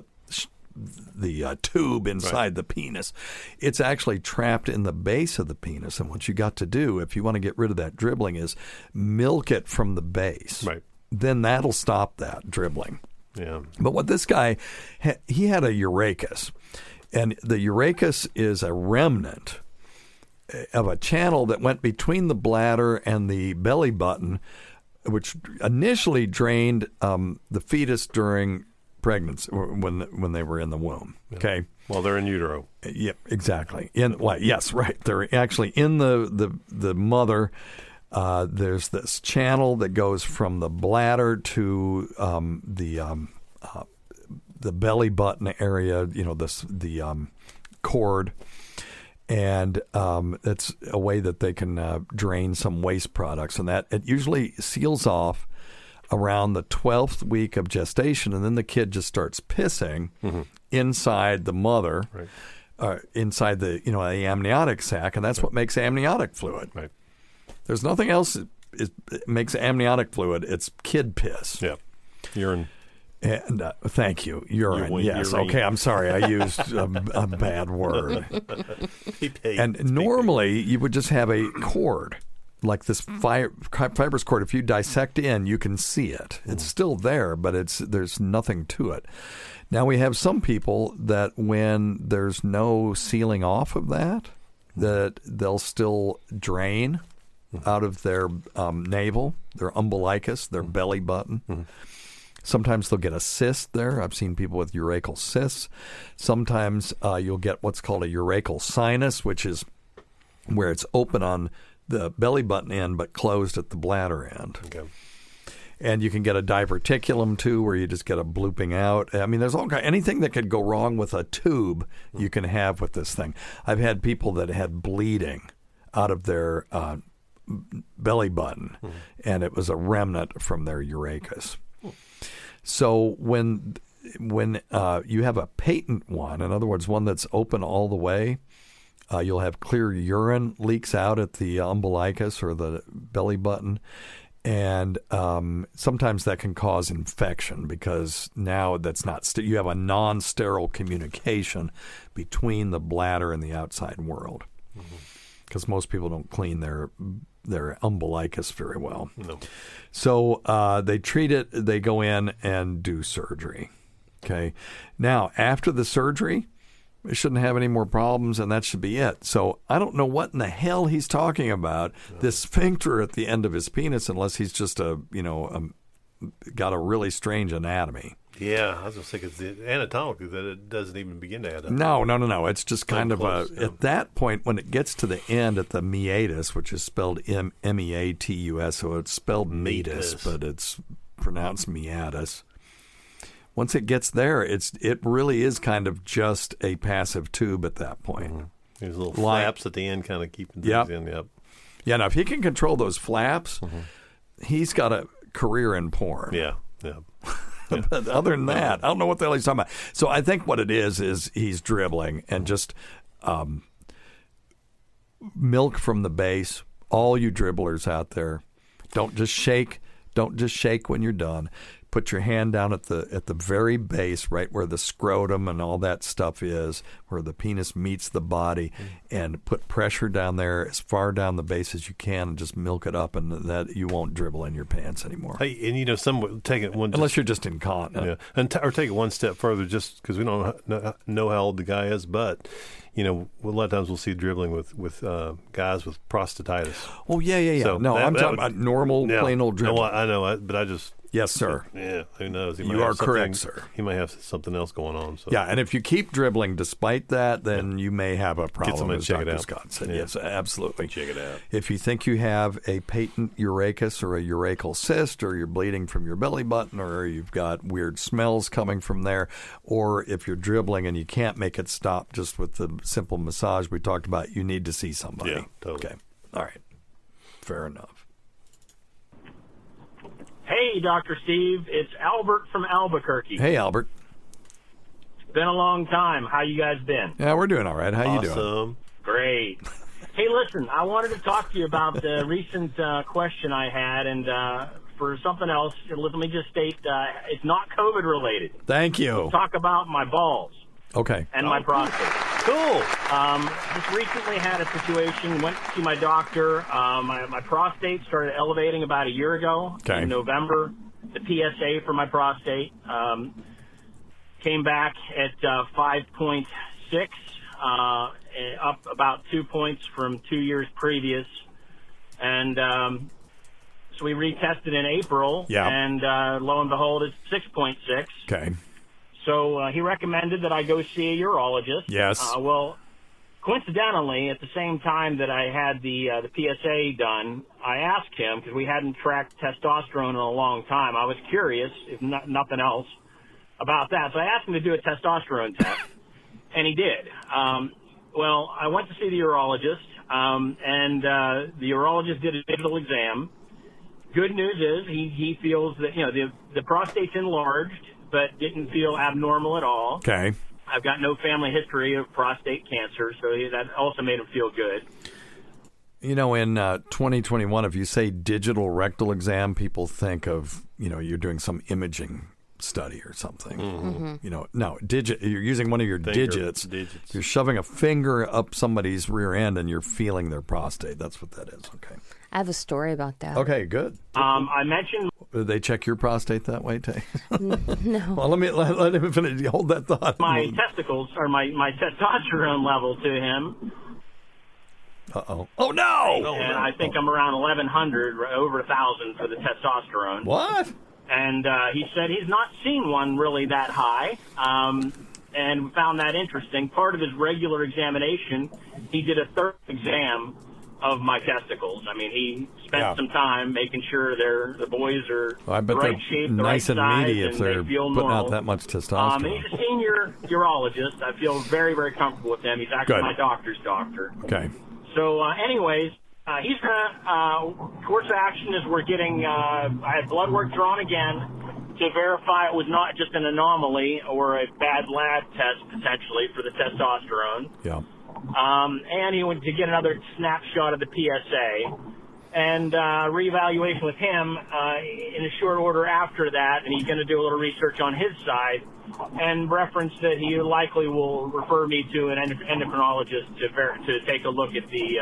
Speaker 6: tube inside the penis. It's actually trapped in the base of the penis. And what you got to do, if you want to get rid of that dribbling, is milk it from the base.
Speaker 7: Right.
Speaker 6: Then that'll stop that dribbling.
Speaker 7: Yeah.
Speaker 6: But what this guy, he had a urachus. And the urachus is a remnant of a channel that went between the bladder and the belly button, which initially drained the fetus during pregnancy, when they were in the womb. Okay.
Speaker 7: Well, they're in utero.
Speaker 6: Yep, exactly. Yes, right. They're actually in the mother. There's this channel that goes from the bladder to the belly button area. The cord, and it's a way that they can drain some waste products, and that it usually seals off around the 12th week of gestation, and then the kid just starts pissing inside the mother, inside the the amniotic sac, and that's what makes amniotic fluid.
Speaker 7: Right.
Speaker 6: There's nothing else that makes amniotic fluid. It's kid piss.
Speaker 7: Yeah, urine.
Speaker 6: And thank you, urine. Yes.
Speaker 7: Urine.
Speaker 6: Okay. I'm sorry. I used a bad word. And normally you would just have a cord. Like this fibrous cord, if you dissect in, you can see it. It's still there, but there's nothing to it. Now we have some people that when there's no sealing off of that they'll still drain out of their navel, their umbilicus, their belly button. Sometimes they'll get a cyst there. I've seen people with urachal cysts. Sometimes you'll get what's called a urachal sinus, which is where it's open on the belly button end but closed at the bladder end.
Speaker 7: Okay.
Speaker 6: And you can get a diverticulum too, where you just get a blooping out. I mean, there's anything that could go wrong with a tube you can have with this thing. I've had people that had bleeding out of their belly button, and it was a remnant from their urachus. So when you have a patent one, in other words, one that's open all the way, you'll have clear urine leaks out at the umbilicus or the belly button, and sometimes that can cause infection because now that's not you have a non-sterile communication between the bladder and the outside world, because most people don't clean their umbilicus very well.
Speaker 7: No.
Speaker 6: So they treat it. They go in and do surgery. Okay. Now after the surgery, we shouldn't have any more problems, and that should be it. So I don't know what in the hell he's talking about, this sphincter at the end of his penis, unless he's just got a really strange anatomy.
Speaker 7: Yeah, I was going to say, because anatomically that it doesn't even begin to add up.
Speaker 6: No. It's just kind of
Speaker 7: close,
Speaker 6: at that point, when it gets to the end at the meatus, which is spelled M-E-A-T-U-S, so it's spelled meatus, but it's pronounced meatus. Once it gets there, it really is kind of just a passive tube at that point.
Speaker 7: There's little flaps at the end kind of keeping things in. Yep.
Speaker 6: Yeah, now if he can control those flaps, he's got a career in porn.
Speaker 7: Yeah.
Speaker 6: But other than that, I don't know what the hell he's talking about. So I think what it is he's dribbling and just milk from the base. All you dribblers out there, don't just shake. Don't just shake when you're done. Put your hand down at the very base, right where the scrotum and all that stuff is, where the penis meets the body, and put pressure down there as far down the base as you can, and just milk it up, and that you won't dribble in your pants anymore.
Speaker 7: Hey, and some take it one
Speaker 6: unless you're just incontinent,
Speaker 7: or take it one step further, just because we don't know how old the guy is, but. A lot of times we'll see dribbling with guys with prostatitis.
Speaker 6: Oh, yeah. So I'm talking about normal, plain old dribbling.
Speaker 7: No, I know, but I just...
Speaker 6: Yes, sir.
Speaker 7: Yeah, who knows?
Speaker 6: You are correct, sir.
Speaker 7: He may have something else going on. So.
Speaker 6: Yeah, and if you keep dribbling despite that, then you may have a problem.
Speaker 7: Get somebody to check it out.
Speaker 6: Scott said. Yeah. Yes, absolutely.
Speaker 7: Check it out.
Speaker 6: If you think you have a patent urachus or a urachal cyst, or you're bleeding from your belly button, or you've got weird smells coming from there, or if you're dribbling and you can't make it stop just with the simple massage we talked about, you need to see somebody.
Speaker 7: Yeah, totally.
Speaker 6: Okay. All right. Fair enough.
Speaker 16: Hey, Dr. Steve. It's Albert from Albuquerque.
Speaker 6: Hey, Albert.
Speaker 16: It's been a long time. How you guys been?
Speaker 6: Yeah, we're doing all right. How you doing?
Speaker 7: Awesome.
Speaker 16: Great. Hey, listen, I wanted to talk to you about the recent question I had, and for something else, let me just state it's not COVID related.
Speaker 6: Thank you.
Speaker 16: Let's talk about my balls.
Speaker 6: Okay.
Speaker 16: And my prostate.
Speaker 7: Cool.
Speaker 16: Just recently had a situation, went to see my doctor. My prostate started elevating about a year ago in November. The PSA for my prostate came back at 5.6, up about 2 points from 2 years previous. And so we retested in April, and lo and behold, it's 6.6.
Speaker 6: Okay.
Speaker 16: So he recommended that I go see a urologist.
Speaker 6: Yes.
Speaker 16: Well, coincidentally, at the same time that I had the PSA done, I asked him, because we hadn't tracked testosterone in a long time. I was curious, if nothing else, about that. So I asked him to do a testosterone test, and he did. Well, I went to see the urologist, and the urologist did a digital exam. Good news is he feels that the prostate's enlarged, but didn't feel abnormal at all.
Speaker 6: Okay.
Speaker 16: I've got no family history of prostate cancer, so that also made him feel good.
Speaker 6: In 2021, if you say digital rectal exam, people think of, you're doing some imaging study or something.
Speaker 8: Mm-hmm.
Speaker 6: No, you're using one of your digits. You're shoving a finger up somebody's rear end and you're feeling their prostate. That's what that is. Okay.
Speaker 8: I have a story about that.
Speaker 6: Okay, good.
Speaker 16: I mentioned...
Speaker 6: Did they check your prostate that way, Tay?
Speaker 8: No.
Speaker 6: Well, let him finish. Hold that thought.
Speaker 16: My testicles, or my testosterone level to him.
Speaker 6: Uh-oh. Oh, no!
Speaker 16: And I think I'm around 1,100, over 1,000 for the testosterone.
Speaker 6: What?
Speaker 16: And he said he's not seen one really that high, and found that interesting. Part of his regular examination, he did a third exam of my testicles. I mean, he spent some time making sure the boys are
Speaker 6: I bet
Speaker 16: the right
Speaker 6: they're
Speaker 16: shape, the
Speaker 6: nice
Speaker 16: right
Speaker 6: and
Speaker 16: size,
Speaker 6: meaty if
Speaker 16: and
Speaker 6: they're
Speaker 16: they feel
Speaker 6: putting
Speaker 16: normal.
Speaker 6: out that much testosterone.
Speaker 16: And he's a senior urologist. I feel very, very comfortable with him. He's actually
Speaker 6: Good.
Speaker 16: my doctor's doctor.
Speaker 6: Okay.
Speaker 16: So, anyways, he's gonna course of action is we're getting. I had blood work drawn again to verify it was not just an anomaly or a bad lab test potentially for the testosterone.
Speaker 6: Yeah.
Speaker 16: And he went to get another snapshot of the PSA and reevaluation with him in a short order after that. And he's going to do a little research on his side and reference that he likely will refer me to an endocrinologist to take a look at the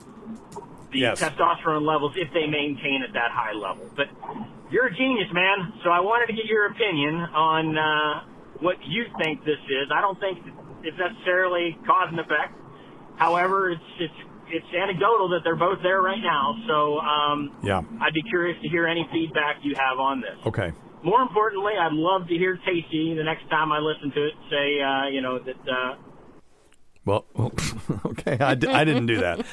Speaker 16: testosterone levels if they maintain at that high level. But you're a genius, man. So I wanted to get your opinion on what you think this is. I don't think it's necessarily cause and effect. However, it's anecdotal that they're both there right now. So I'd be curious to hear any feedback you have on this.
Speaker 6: Okay.
Speaker 16: More importantly, I'd love to hear Casey the next time I listen to it say, that.
Speaker 6: Well, okay, I didn't do that.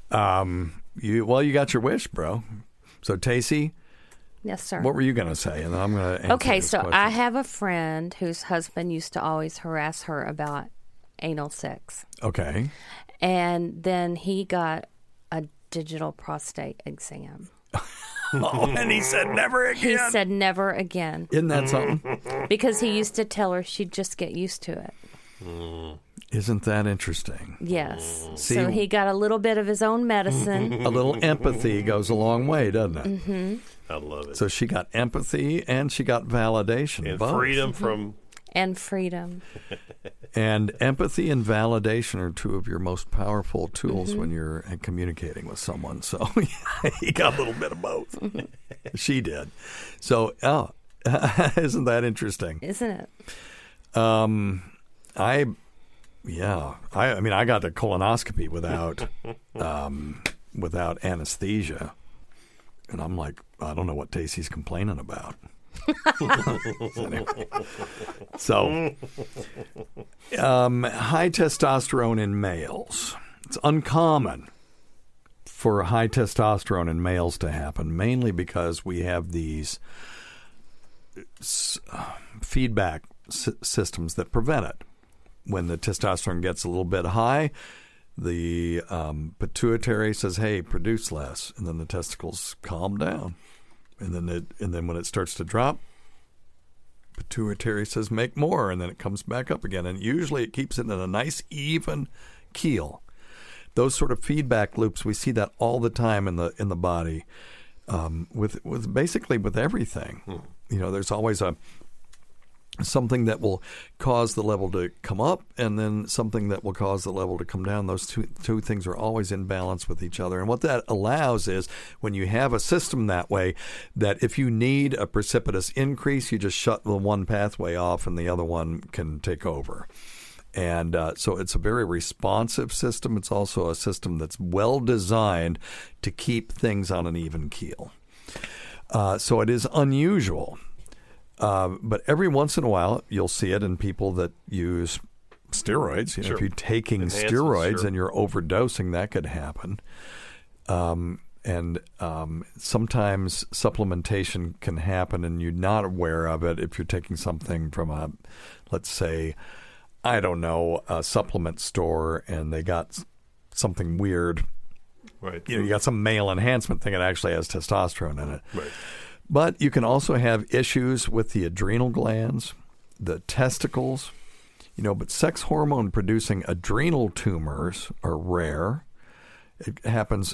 Speaker 6: You got your wish, bro. So, Tacey.
Speaker 8: Yes, sir.
Speaker 6: What were you going to say? And then I'm going to answer
Speaker 8: Okay,
Speaker 6: this
Speaker 8: so
Speaker 6: question.
Speaker 8: I have a friend whose husband used to always harass her about anal sex.
Speaker 6: Okay.
Speaker 8: And then he got a digital prostate exam.
Speaker 6: And he said never again.
Speaker 8: He said never again.
Speaker 6: Isn't that something?
Speaker 8: Because he used to tell her she'd just get used to it.
Speaker 6: Isn't that interesting?
Speaker 8: Yes.
Speaker 6: See,
Speaker 8: so he got a little bit of his own medicine.
Speaker 6: A little empathy goes a long way, doesn't it?
Speaker 8: Mm-hmm.
Speaker 7: I love it.
Speaker 6: So she got empathy and she got validation.
Speaker 7: And
Speaker 6: both.
Speaker 7: freedom from...
Speaker 8: And freedom.
Speaker 6: And empathy and validation are two of your most powerful tools when you're communicating with someone. So he got a little bit of both. She did. So, isn't that interesting?
Speaker 8: Isn't it?
Speaker 6: I got the colonoscopy without anesthesia. And I'm like, I don't know what Tacey's complaining about. So, high testosterone in males. It's uncommon for high testosterone in males to happen, mainly because we have these feedback systems that prevent it. When the testosterone gets a little bit high, the pituitary says, hey, produce less, and then the testicles calm down. And then when it starts to drop, pituitary says make more, and then it comes back up again. And usually it keeps it in a nice even keel. Those sort of feedback loops, we see that all the time in the body, with basically with everything. There's always something that will cause the level to come up, and then something that will cause the level to come down. Those two things are always in balance with each other. And what that allows is, when you have a system that way, that if you need a precipitous increase, you just shut the one pathway off and the other one can take over. And so it's a very responsive system. It's also a system that's well designed to keep things on an even keel. So it is unusual. But every once in a while, you'll see it in people that use steroids. If you're taking steroids and you're overdosing, that could happen. And sometimes supplementation can happen and you're not aware of it if you're taking something from let's say, I don't know, a supplement store, and they got something weird.
Speaker 7: Right.
Speaker 6: You got some male enhancement thing that actually has testosterone in it.
Speaker 7: Right.
Speaker 6: But you can also have issues with the adrenal glands, the testicles, but sex hormone producing adrenal tumors are rare. It happens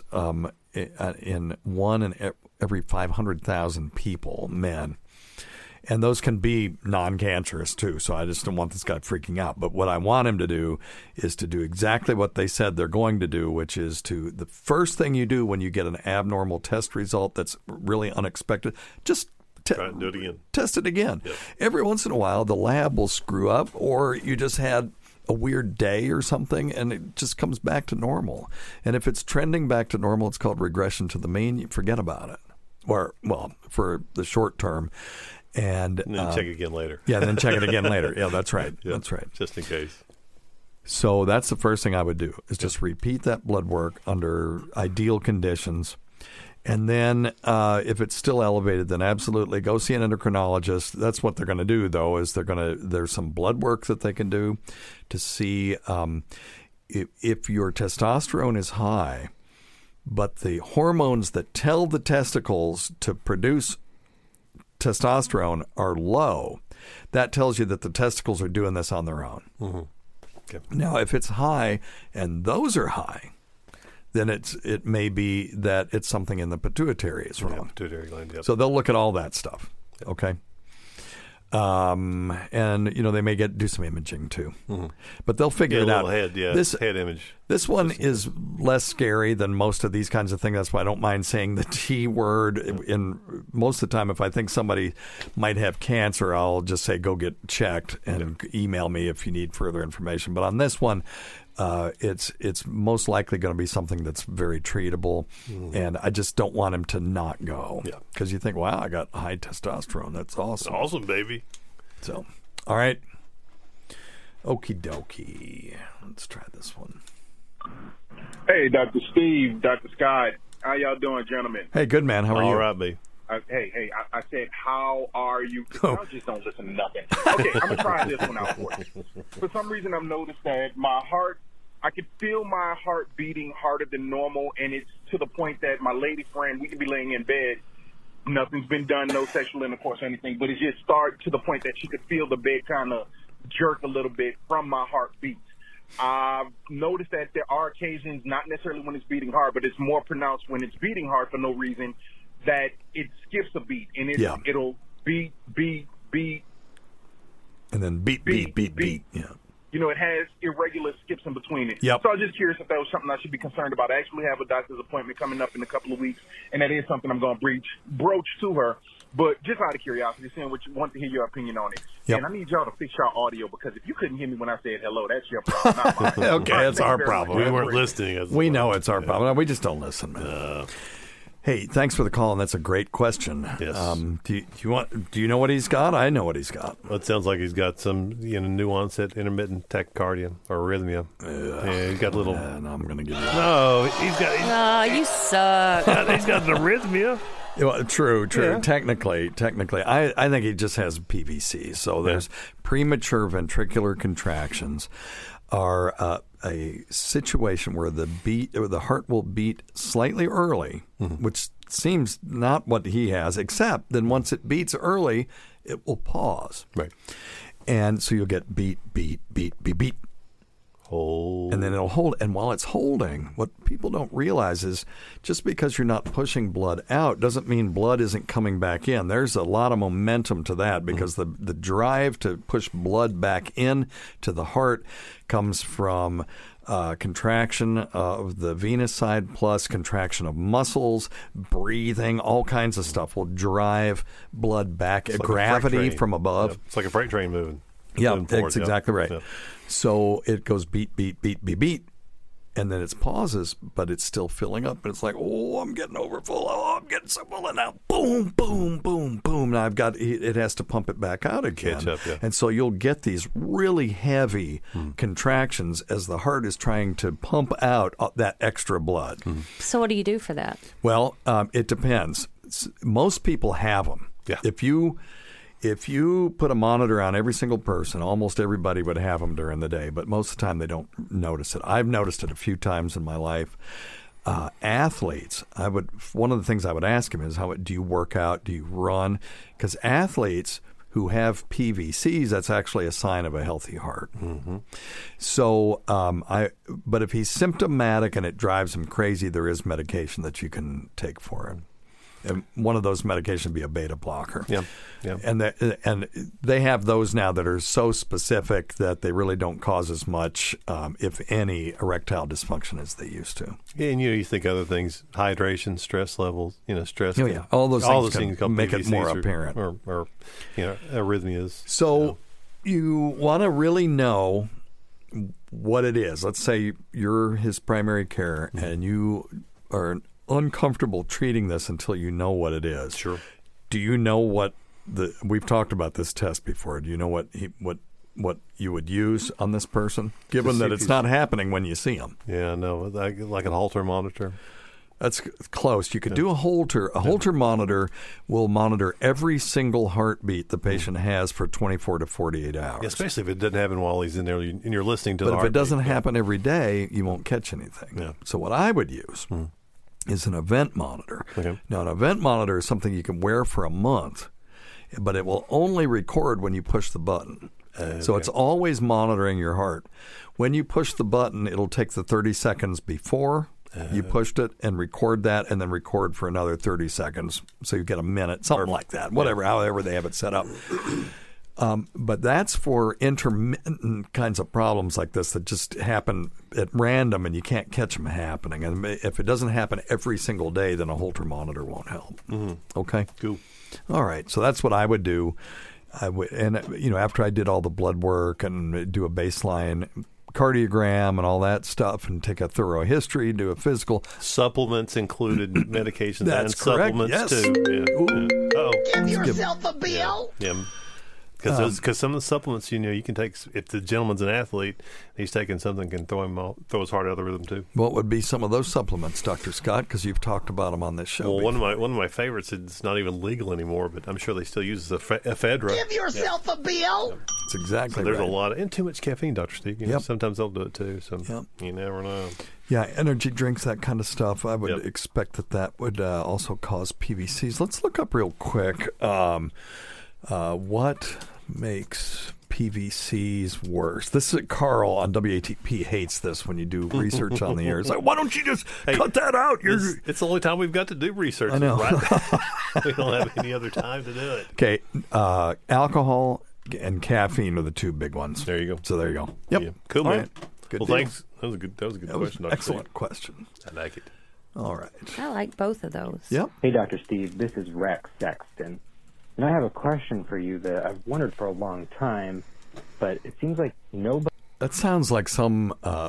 Speaker 6: in 1 in every 500,000 people, men. And those can be non-cancerous too, so I just don't want this guy freaking out. But what I want him to do is to do exactly what they said they're going to do, which is the first thing you do when you get an abnormal test result that's really unexpected, just
Speaker 7: try and do it again.
Speaker 6: Test it again.
Speaker 7: Yep.
Speaker 6: Every once in a while, the lab will screw up, or you just had a weird day or something, and it just comes back to normal. And if it's trending back to normal, it's called regression to the mean. You forget about it, or, well, for the short term. And
Speaker 7: then check it again later.
Speaker 6: Yeah, then check it again later. Yeah, that's right. Yep. That's right.
Speaker 7: Just in case.
Speaker 6: So that's the first thing I would do, is just repeat that blood work under ideal conditions. And then if it's still elevated, then absolutely go see an endocrinologist. That's what they're going to do, though, is there's some blood work that they can do to see if your testosterone is high, but the hormones that tell the testicles to produce testosterone are low. That tells you that the testicles are doing this on their own.
Speaker 7: Mm-hmm. Okay.
Speaker 6: Now, if it's high and those are high, then it may be that it's something in the pituitary is wrong.
Speaker 7: Yeah, pituitary gland, yep.
Speaker 6: So they'll look at all that stuff.
Speaker 7: Yep.
Speaker 6: Okay. And they may do some imaging too, but they'll figure it out.
Speaker 7: Head, head image.
Speaker 6: This one is less scary than most of these kinds of things. That's why I don't mind saying the T word. In most of the time, if I think somebody might have cancer, I'll just say go get checked and email me if you need further information. But on this one, it's most likely going to be something that's very treatable, and I just don't want him to not go.
Speaker 7: Yeah,
Speaker 6: because you think, wow, I got high testosterone. That's awesome.
Speaker 7: Awesome, baby.
Speaker 6: So, all right. Okie dokie. Let's try this one.
Speaker 17: Hey, Dr. Steve, Dr. Scott. How y'all doing, gentlemen?
Speaker 6: Hey, good, man. How are you?
Speaker 7: All right, babe.
Speaker 17: I said, how are you? Y'all just don't listen to nothing. Okay, I'm going to try this one out for you. For some reason, I've noticed that my heart, I could feel my heart beating harder than normal, and it's to the point that my lady friend, we could be laying in bed, nothing's been done, no sexual intercourse or anything, but it just started to the point that she could feel the bed kind of jerk a little bit from my heartbeat. I've noticed that there are occasions, not necessarily when it's beating hard, but it's more pronounced when it's beating hard for no reason, that it skips a beat, and it'll beat,
Speaker 6: and then beat. Yeah.
Speaker 17: It has irregular skips in between it.
Speaker 6: Yep.
Speaker 17: So I was just curious if that was something I should be concerned about. I actually have a doctor's appointment coming up in a couple of weeks, and that is something I'm going to broach to her. But just out of curiosity, seeing what you want to hear your opinion on it.
Speaker 6: Yep.
Speaker 17: And I need y'all to fix your audio, because if you couldn't hear me when I said hello, that's your problem, not mine.
Speaker 6: Okay, that's our problem.
Speaker 7: We weren't listening.
Speaker 6: We know it's our problem. We just don't listen, man. Hey, thanks for the call, and that's a great question.
Speaker 7: Yes.
Speaker 6: Do you know what he's got? I know what he's got.
Speaker 7: Well, it sounds like he's got some new onset intermittent tachycardia or arrhythmia. Yeah, he's got a little.
Speaker 6: No, I'm going to give you.
Speaker 7: No, he's got.
Speaker 8: No, you suck.
Speaker 7: He's got an arrhythmia.
Speaker 6: Well, true.
Speaker 7: Yeah.
Speaker 6: Technically, I think he just has PVC. So there's premature ventricular contractions are a situation where the heart will beat slightly early, which seems not what he has, except then once it beats early, it will pause.
Speaker 7: Right.
Speaker 6: And so you'll get beat, beat, beat, beat, beat.
Speaker 7: Hold.
Speaker 6: And then it'll hold. And while it's holding, what people don't realize is just because you're not pushing blood out doesn't mean blood isn't coming back in. There's a lot of momentum to that because the drive to push blood back in to the heart comes from contraction of the venous side plus contraction of muscles, breathing, all kinds of stuff will drive blood back.
Speaker 7: It's like
Speaker 6: gravity from above.
Speaker 7: Yep. It's like a freight train moving.
Speaker 6: Yeah,
Speaker 7: moving forward.
Speaker 6: that's exactly right.
Speaker 7: Yep.
Speaker 6: So it goes beat, beat, beat, beat, beat, and then it pauses, but it's still filling up, and it's like, oh, I'm getting overfull. Oh, I'm getting so full, and now boom, boom, boom, boom. Now it has to pump it back out again.
Speaker 7: Catch up, yeah.
Speaker 6: And so you'll get these really heavy contractions as the heart is trying to pump out that extra blood.
Speaker 8: So what do you do for that?
Speaker 6: Well, it depends. Most people have them.
Speaker 7: Yeah.
Speaker 6: If you put a monitor on every single person, almost everybody would have them during the day, but most of the time they don't notice it. I've noticed it a few times in my life. Athletes, one of the things I would ask them is, do you work out? Do you run? Because athletes who have PVCs, that's actually a sign of a healthy heart.
Speaker 7: Mm-hmm.
Speaker 6: So, but if he's symptomatic and it drives him crazy, there is medication that you can take for him. And one of those medications would be a beta blocker.
Speaker 7: Yeah.
Speaker 6: And they have those now that are so specific that they really don't cause as much, if any, erectile dysfunction as they used to.
Speaker 7: Yeah, and you think other things, hydration, stress levels, stress.
Speaker 6: Oh, yeah. All those things can make it more apparent.
Speaker 7: Or arrhythmias.
Speaker 6: So you want to really know what it is. Let's say you're his primary care and you are uncomfortable treating this until you know what it is.
Speaker 7: Sure.
Speaker 6: Do you know what we've talked about this test before. Do you know what you would use on this person, given that it's not happening when you see him?
Speaker 7: Yeah, no, like a Holter monitor.
Speaker 6: That's close. You could do a Holter. A Holter monitor will monitor every single heartbeat the patient has for 24 to 48 hours.
Speaker 7: Yeah, especially if it doesn't happen while he's in there and you're listening to the
Speaker 6: heartbeat. But if it doesn't
Speaker 7: yeah.
Speaker 6: happen every day, you won't catch anything.
Speaker 7: Yeah.
Speaker 6: So what I would use is an event monitor.
Speaker 7: Okay.
Speaker 6: Now, an event monitor is something you can wear for a month, but it will only record when you push the button. So it's always monitoring your heart. When you push the button, it'll take the 30 seconds before you pushed it and record that, and then record for another 30 seconds. So you get a minute, something like that, however they have it set up. But that's for intermittent kinds of problems like this that just happen at random and you can't catch them happening. And if it doesn't happen every single day, then a Holter monitor won't help.
Speaker 7: Mm-hmm.
Speaker 6: Okay?
Speaker 7: Cool.
Speaker 6: All right. So that's what I would do. After I did all the blood work and do a baseline cardiogram and all that stuff and take a thorough history, do a physical.
Speaker 7: Supplements included, medications
Speaker 6: That's
Speaker 7: and
Speaker 6: correct.
Speaker 7: supplements
Speaker 6: Yes.
Speaker 7: too. Yeah.
Speaker 11: Give yourself a bill.
Speaker 7: Yeah. Because some of the supplements, you can take. If the gentleman's an athlete, he's taking something can throw his heart out of the rhythm too.
Speaker 6: What would be some of those supplements, Dr. Scott? Because you've talked about them on this show.
Speaker 7: Well, one of my favorites. It's not even legal anymore, but I'm sure they still use ephedra.
Speaker 11: Give yourself a bill.
Speaker 6: That's exactly
Speaker 7: so there's
Speaker 6: right.
Speaker 7: a lot and too much caffeine, Dr. Steve. Sometimes they'll do it too. So you never know.
Speaker 6: Yeah, energy drinks, that kind of stuff. I would expect that would also cause PVCs. Let's look up real quick. What makes PVCs worse? This is Carl on WATP hates this when you do research on the air. It's like, why don't you just cut that out?
Speaker 7: It's the only time we've got to do research.
Speaker 6: I know.
Speaker 7: Right? We don't have any other time to do it.
Speaker 6: Okay, alcohol and caffeine are the two big ones.
Speaker 7: There you go.
Speaker 6: So there you go. Yep.
Speaker 7: Yeah. Cool,
Speaker 6: All
Speaker 7: man.
Speaker 6: right. Good
Speaker 7: well,
Speaker 6: deal.
Speaker 7: thanks. That was a good question, Dr.
Speaker 6: Excellent
Speaker 7: Steve.
Speaker 6: question.
Speaker 7: I like it.
Speaker 6: All right.
Speaker 8: I like both of those.
Speaker 6: Yep.
Speaker 18: Hey, Dr. Steve. This is Rex Sexton. And I have a question for you that I've wondered for a long time, but it seems like nobody...
Speaker 6: That sounds like some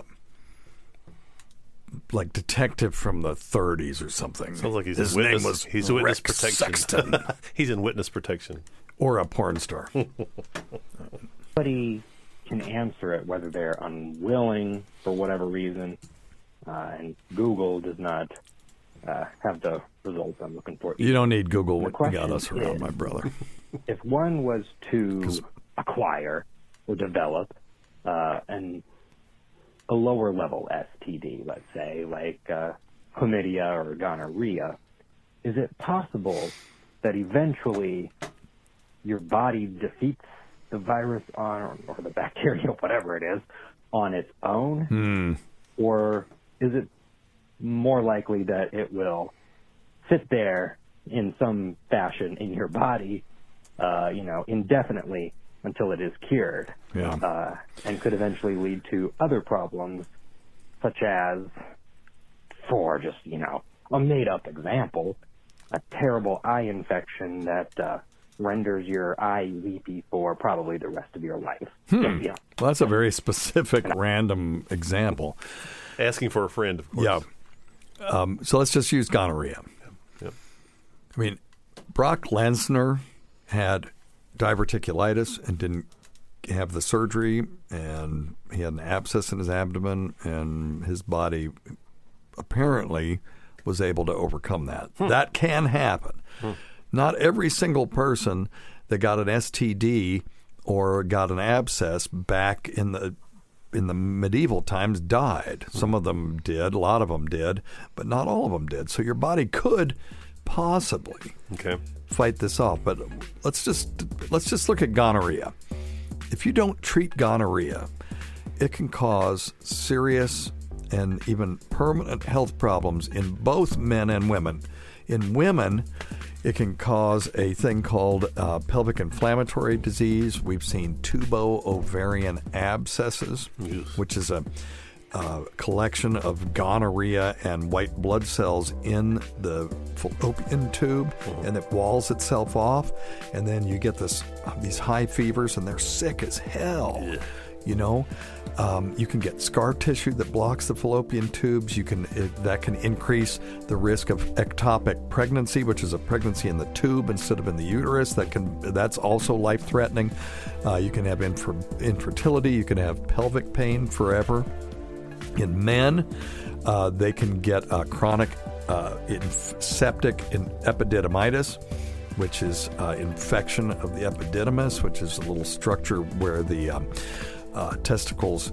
Speaker 6: like detective from the 30s or something.
Speaker 7: Sounds like he's
Speaker 6: His
Speaker 7: in
Speaker 6: name
Speaker 7: witness.
Speaker 6: was
Speaker 7: He's in witness
Speaker 6: Rex
Speaker 7: protection.
Speaker 6: Sexton.
Speaker 7: He's in witness protection.
Speaker 6: Or a porn star.
Speaker 18: Nobody can answer it, whether they're unwilling for whatever reason, and Google does not have the results I'm looking for.
Speaker 6: You don't need Google.
Speaker 18: The
Speaker 6: What
Speaker 18: question
Speaker 6: got us around,
Speaker 18: is,
Speaker 6: my brother.
Speaker 18: If one was to acquire or develop a lower level STD, let's say, like chlamydia or gonorrhea, is it possible that eventually your body defeats the virus or the bacteria, whatever it is, on its own? Or is it more likely that it will sit there in some fashion in your body, indefinitely until it is cured, and could eventually lead to other problems, such as, for just, a made-up example, a terrible eye infection that renders your eye weepy for probably the rest of your life.
Speaker 6: Well, that's a very specific, random example.
Speaker 7: Asking for a friend, of course.
Speaker 6: Yeah. So let's just use gonorrhea.
Speaker 7: Yep.
Speaker 6: I mean, Brock Lesnar had diverticulitis and didn't have the surgery, and he had an abscess in his abdomen, and his body apparently was able to overcome that. That can happen. Not every single person that got an STD or got an abscess back in the medieval times died. Some of them did, a lot of them did, but not all of them did. So your body could possibly fight this off. But let's just look at gonorrhea. If you don't treat gonorrhea, it can cause serious and even permanent health problems in both men and women. In women, it can cause a thing called pelvic inflammatory disease. We've seen tubo-ovarian abscesses, which is a collection of gonorrhea and white blood cells in the fallopian tube, and it walls itself off, and then you get these high fevers, and they're sick as hell. You can get scar tissue that blocks the fallopian tubes. That can increase the risk of ectopic pregnancy, which is a pregnancy in the tube instead of in the uterus. That's also life-threatening. You can have infertility. You can have pelvic pain forever. In men, they can get chronic septic epididymitis, which is infection of the epididymis, which is a little structure where the testicles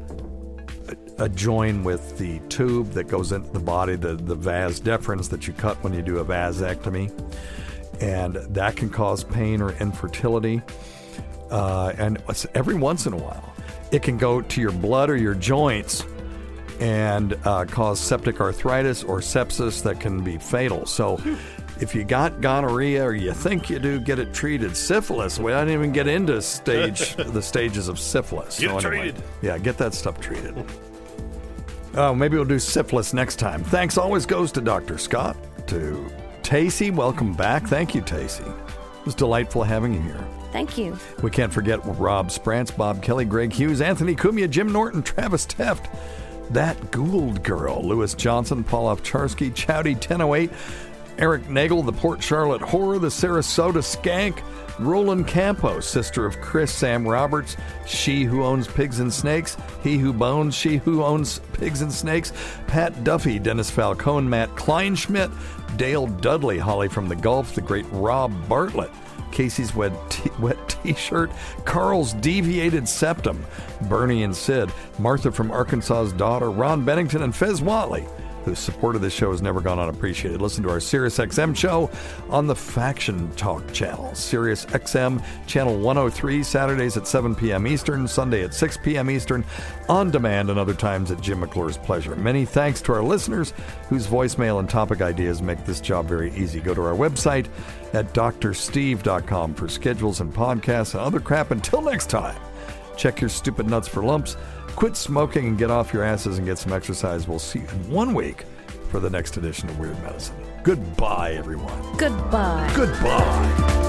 Speaker 6: adjoin with the tube that goes into the body, the vas deferens that you cut when you do a vasectomy. And that can cause pain or infertility. And every once in a while, it can go to your blood or your joints and cause septic arthritis or sepsis that can be fatal. So if you got gonorrhea or you think you do, get it treated. Syphilis, we didn't even get into the stages of syphilis.
Speaker 7: Get it treated.
Speaker 6: Yeah, get that stuff treated. Maybe we'll do syphilis next time. Thanks always goes to Dr. Scott, to Tacey. Welcome back. Thank you, Tacey. It was delightful having you here.
Speaker 8: Thank you.
Speaker 6: We can't forget Rob Sprance, Bob Kelly, Greg Hughes, Anthony Cumia, Jim Norton, Travis Teft, That Gould Girl, Lewis Johnson, Paul Ovcharsky, Chowdy 1008, Eric Nagel, the Port Charlotte Horror, the Sarasota Skank, Roland Campos, sister of Chris, Sam Roberts, she who owns pigs and snakes, he who bones, she who owns pigs and snakes, Pat Duffy, Dennis Falcone, Matt Kleinschmidt, Dale Dudley, Holly from the Gulf, the great Rob Bartlett, Casey's wet t-shirt, Carl's deviated septum, Bernie and Sid, Martha from Arkansas's Daughter, Ron Bennington, and Fez Watley, whose support of this show has never gone unappreciated. Listen to our Sirius XM show on the Faction Talk channel. Sirius XM channel 103, Saturdays at 7 p.m. Eastern, Sunday at 6 p.m. Eastern, on demand and other times at Jim McClure's pleasure. Many thanks to our listeners whose voicemail and topic ideas make this job very easy. Go to our website at drsteve.com for schedules and podcasts and other crap. Until next time, check your stupid nuts for lumps. Quit smoking and get off your asses and get some exercise. We'll see you in 1 week for the next edition of Weird Medicine. Goodbye, everyone.
Speaker 8: Goodbye.
Speaker 6: Goodbye.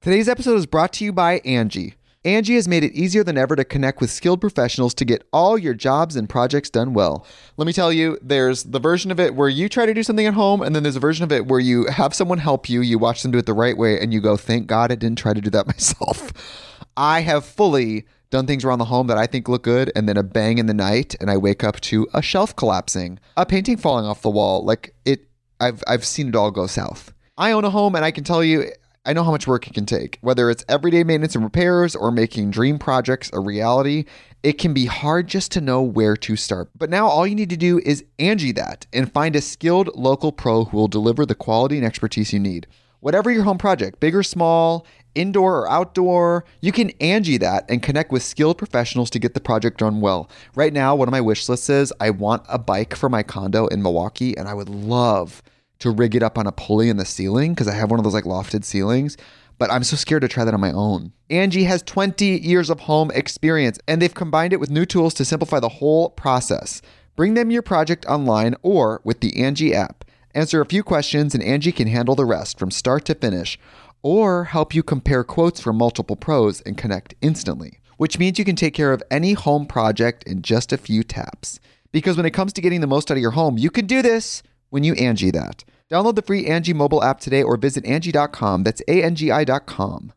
Speaker 2: Today's episode is brought to you by Angie. Angie has made it easier than ever to connect with skilled professionals to get all your jobs and projects done well. Let me tell you, there's the version of it where you try to do something at home, and then there's a version of it where you have someone help you, you watch them do it the right way, and you go, thank God I didn't try to do that myself. I have fully done things around the home that I think look good, and then a bang in the night, and I wake up to a shelf collapsing, a painting falling off the wall. I've seen it all go south. I own a home, and I can tell you, I know how much work it can take. Whether it's everyday maintenance and repairs or making dream projects a reality, it can be hard just to know where to start. But now all you need to do is Angie that and find a skilled local pro who will deliver the quality and expertise you need. Whatever your home project, big or small, indoor or outdoor, you can Angie that and connect with skilled professionals to get the project done well. Right now, one of my wish lists is I want a bike for my condo in Milwaukee, and I would love to rig it up on a pulley in the ceiling because I have one of those like lofted ceilings, but I'm so scared to try that on my own. Angie has 20 years of home experience, and they've combined it with new tools to simplify the whole process. Bring them your project online or with the Angie app. Answer a few questions and Angie can handle the rest from start to finish, or help you compare quotes from multiple pros and connect instantly, which means you can take care of any home project in just a few taps. Because when it comes to getting the most out of your home, you can do this when you Angie that. Download the free Angie mobile app today or visit Angie.com. That's ANGI.com.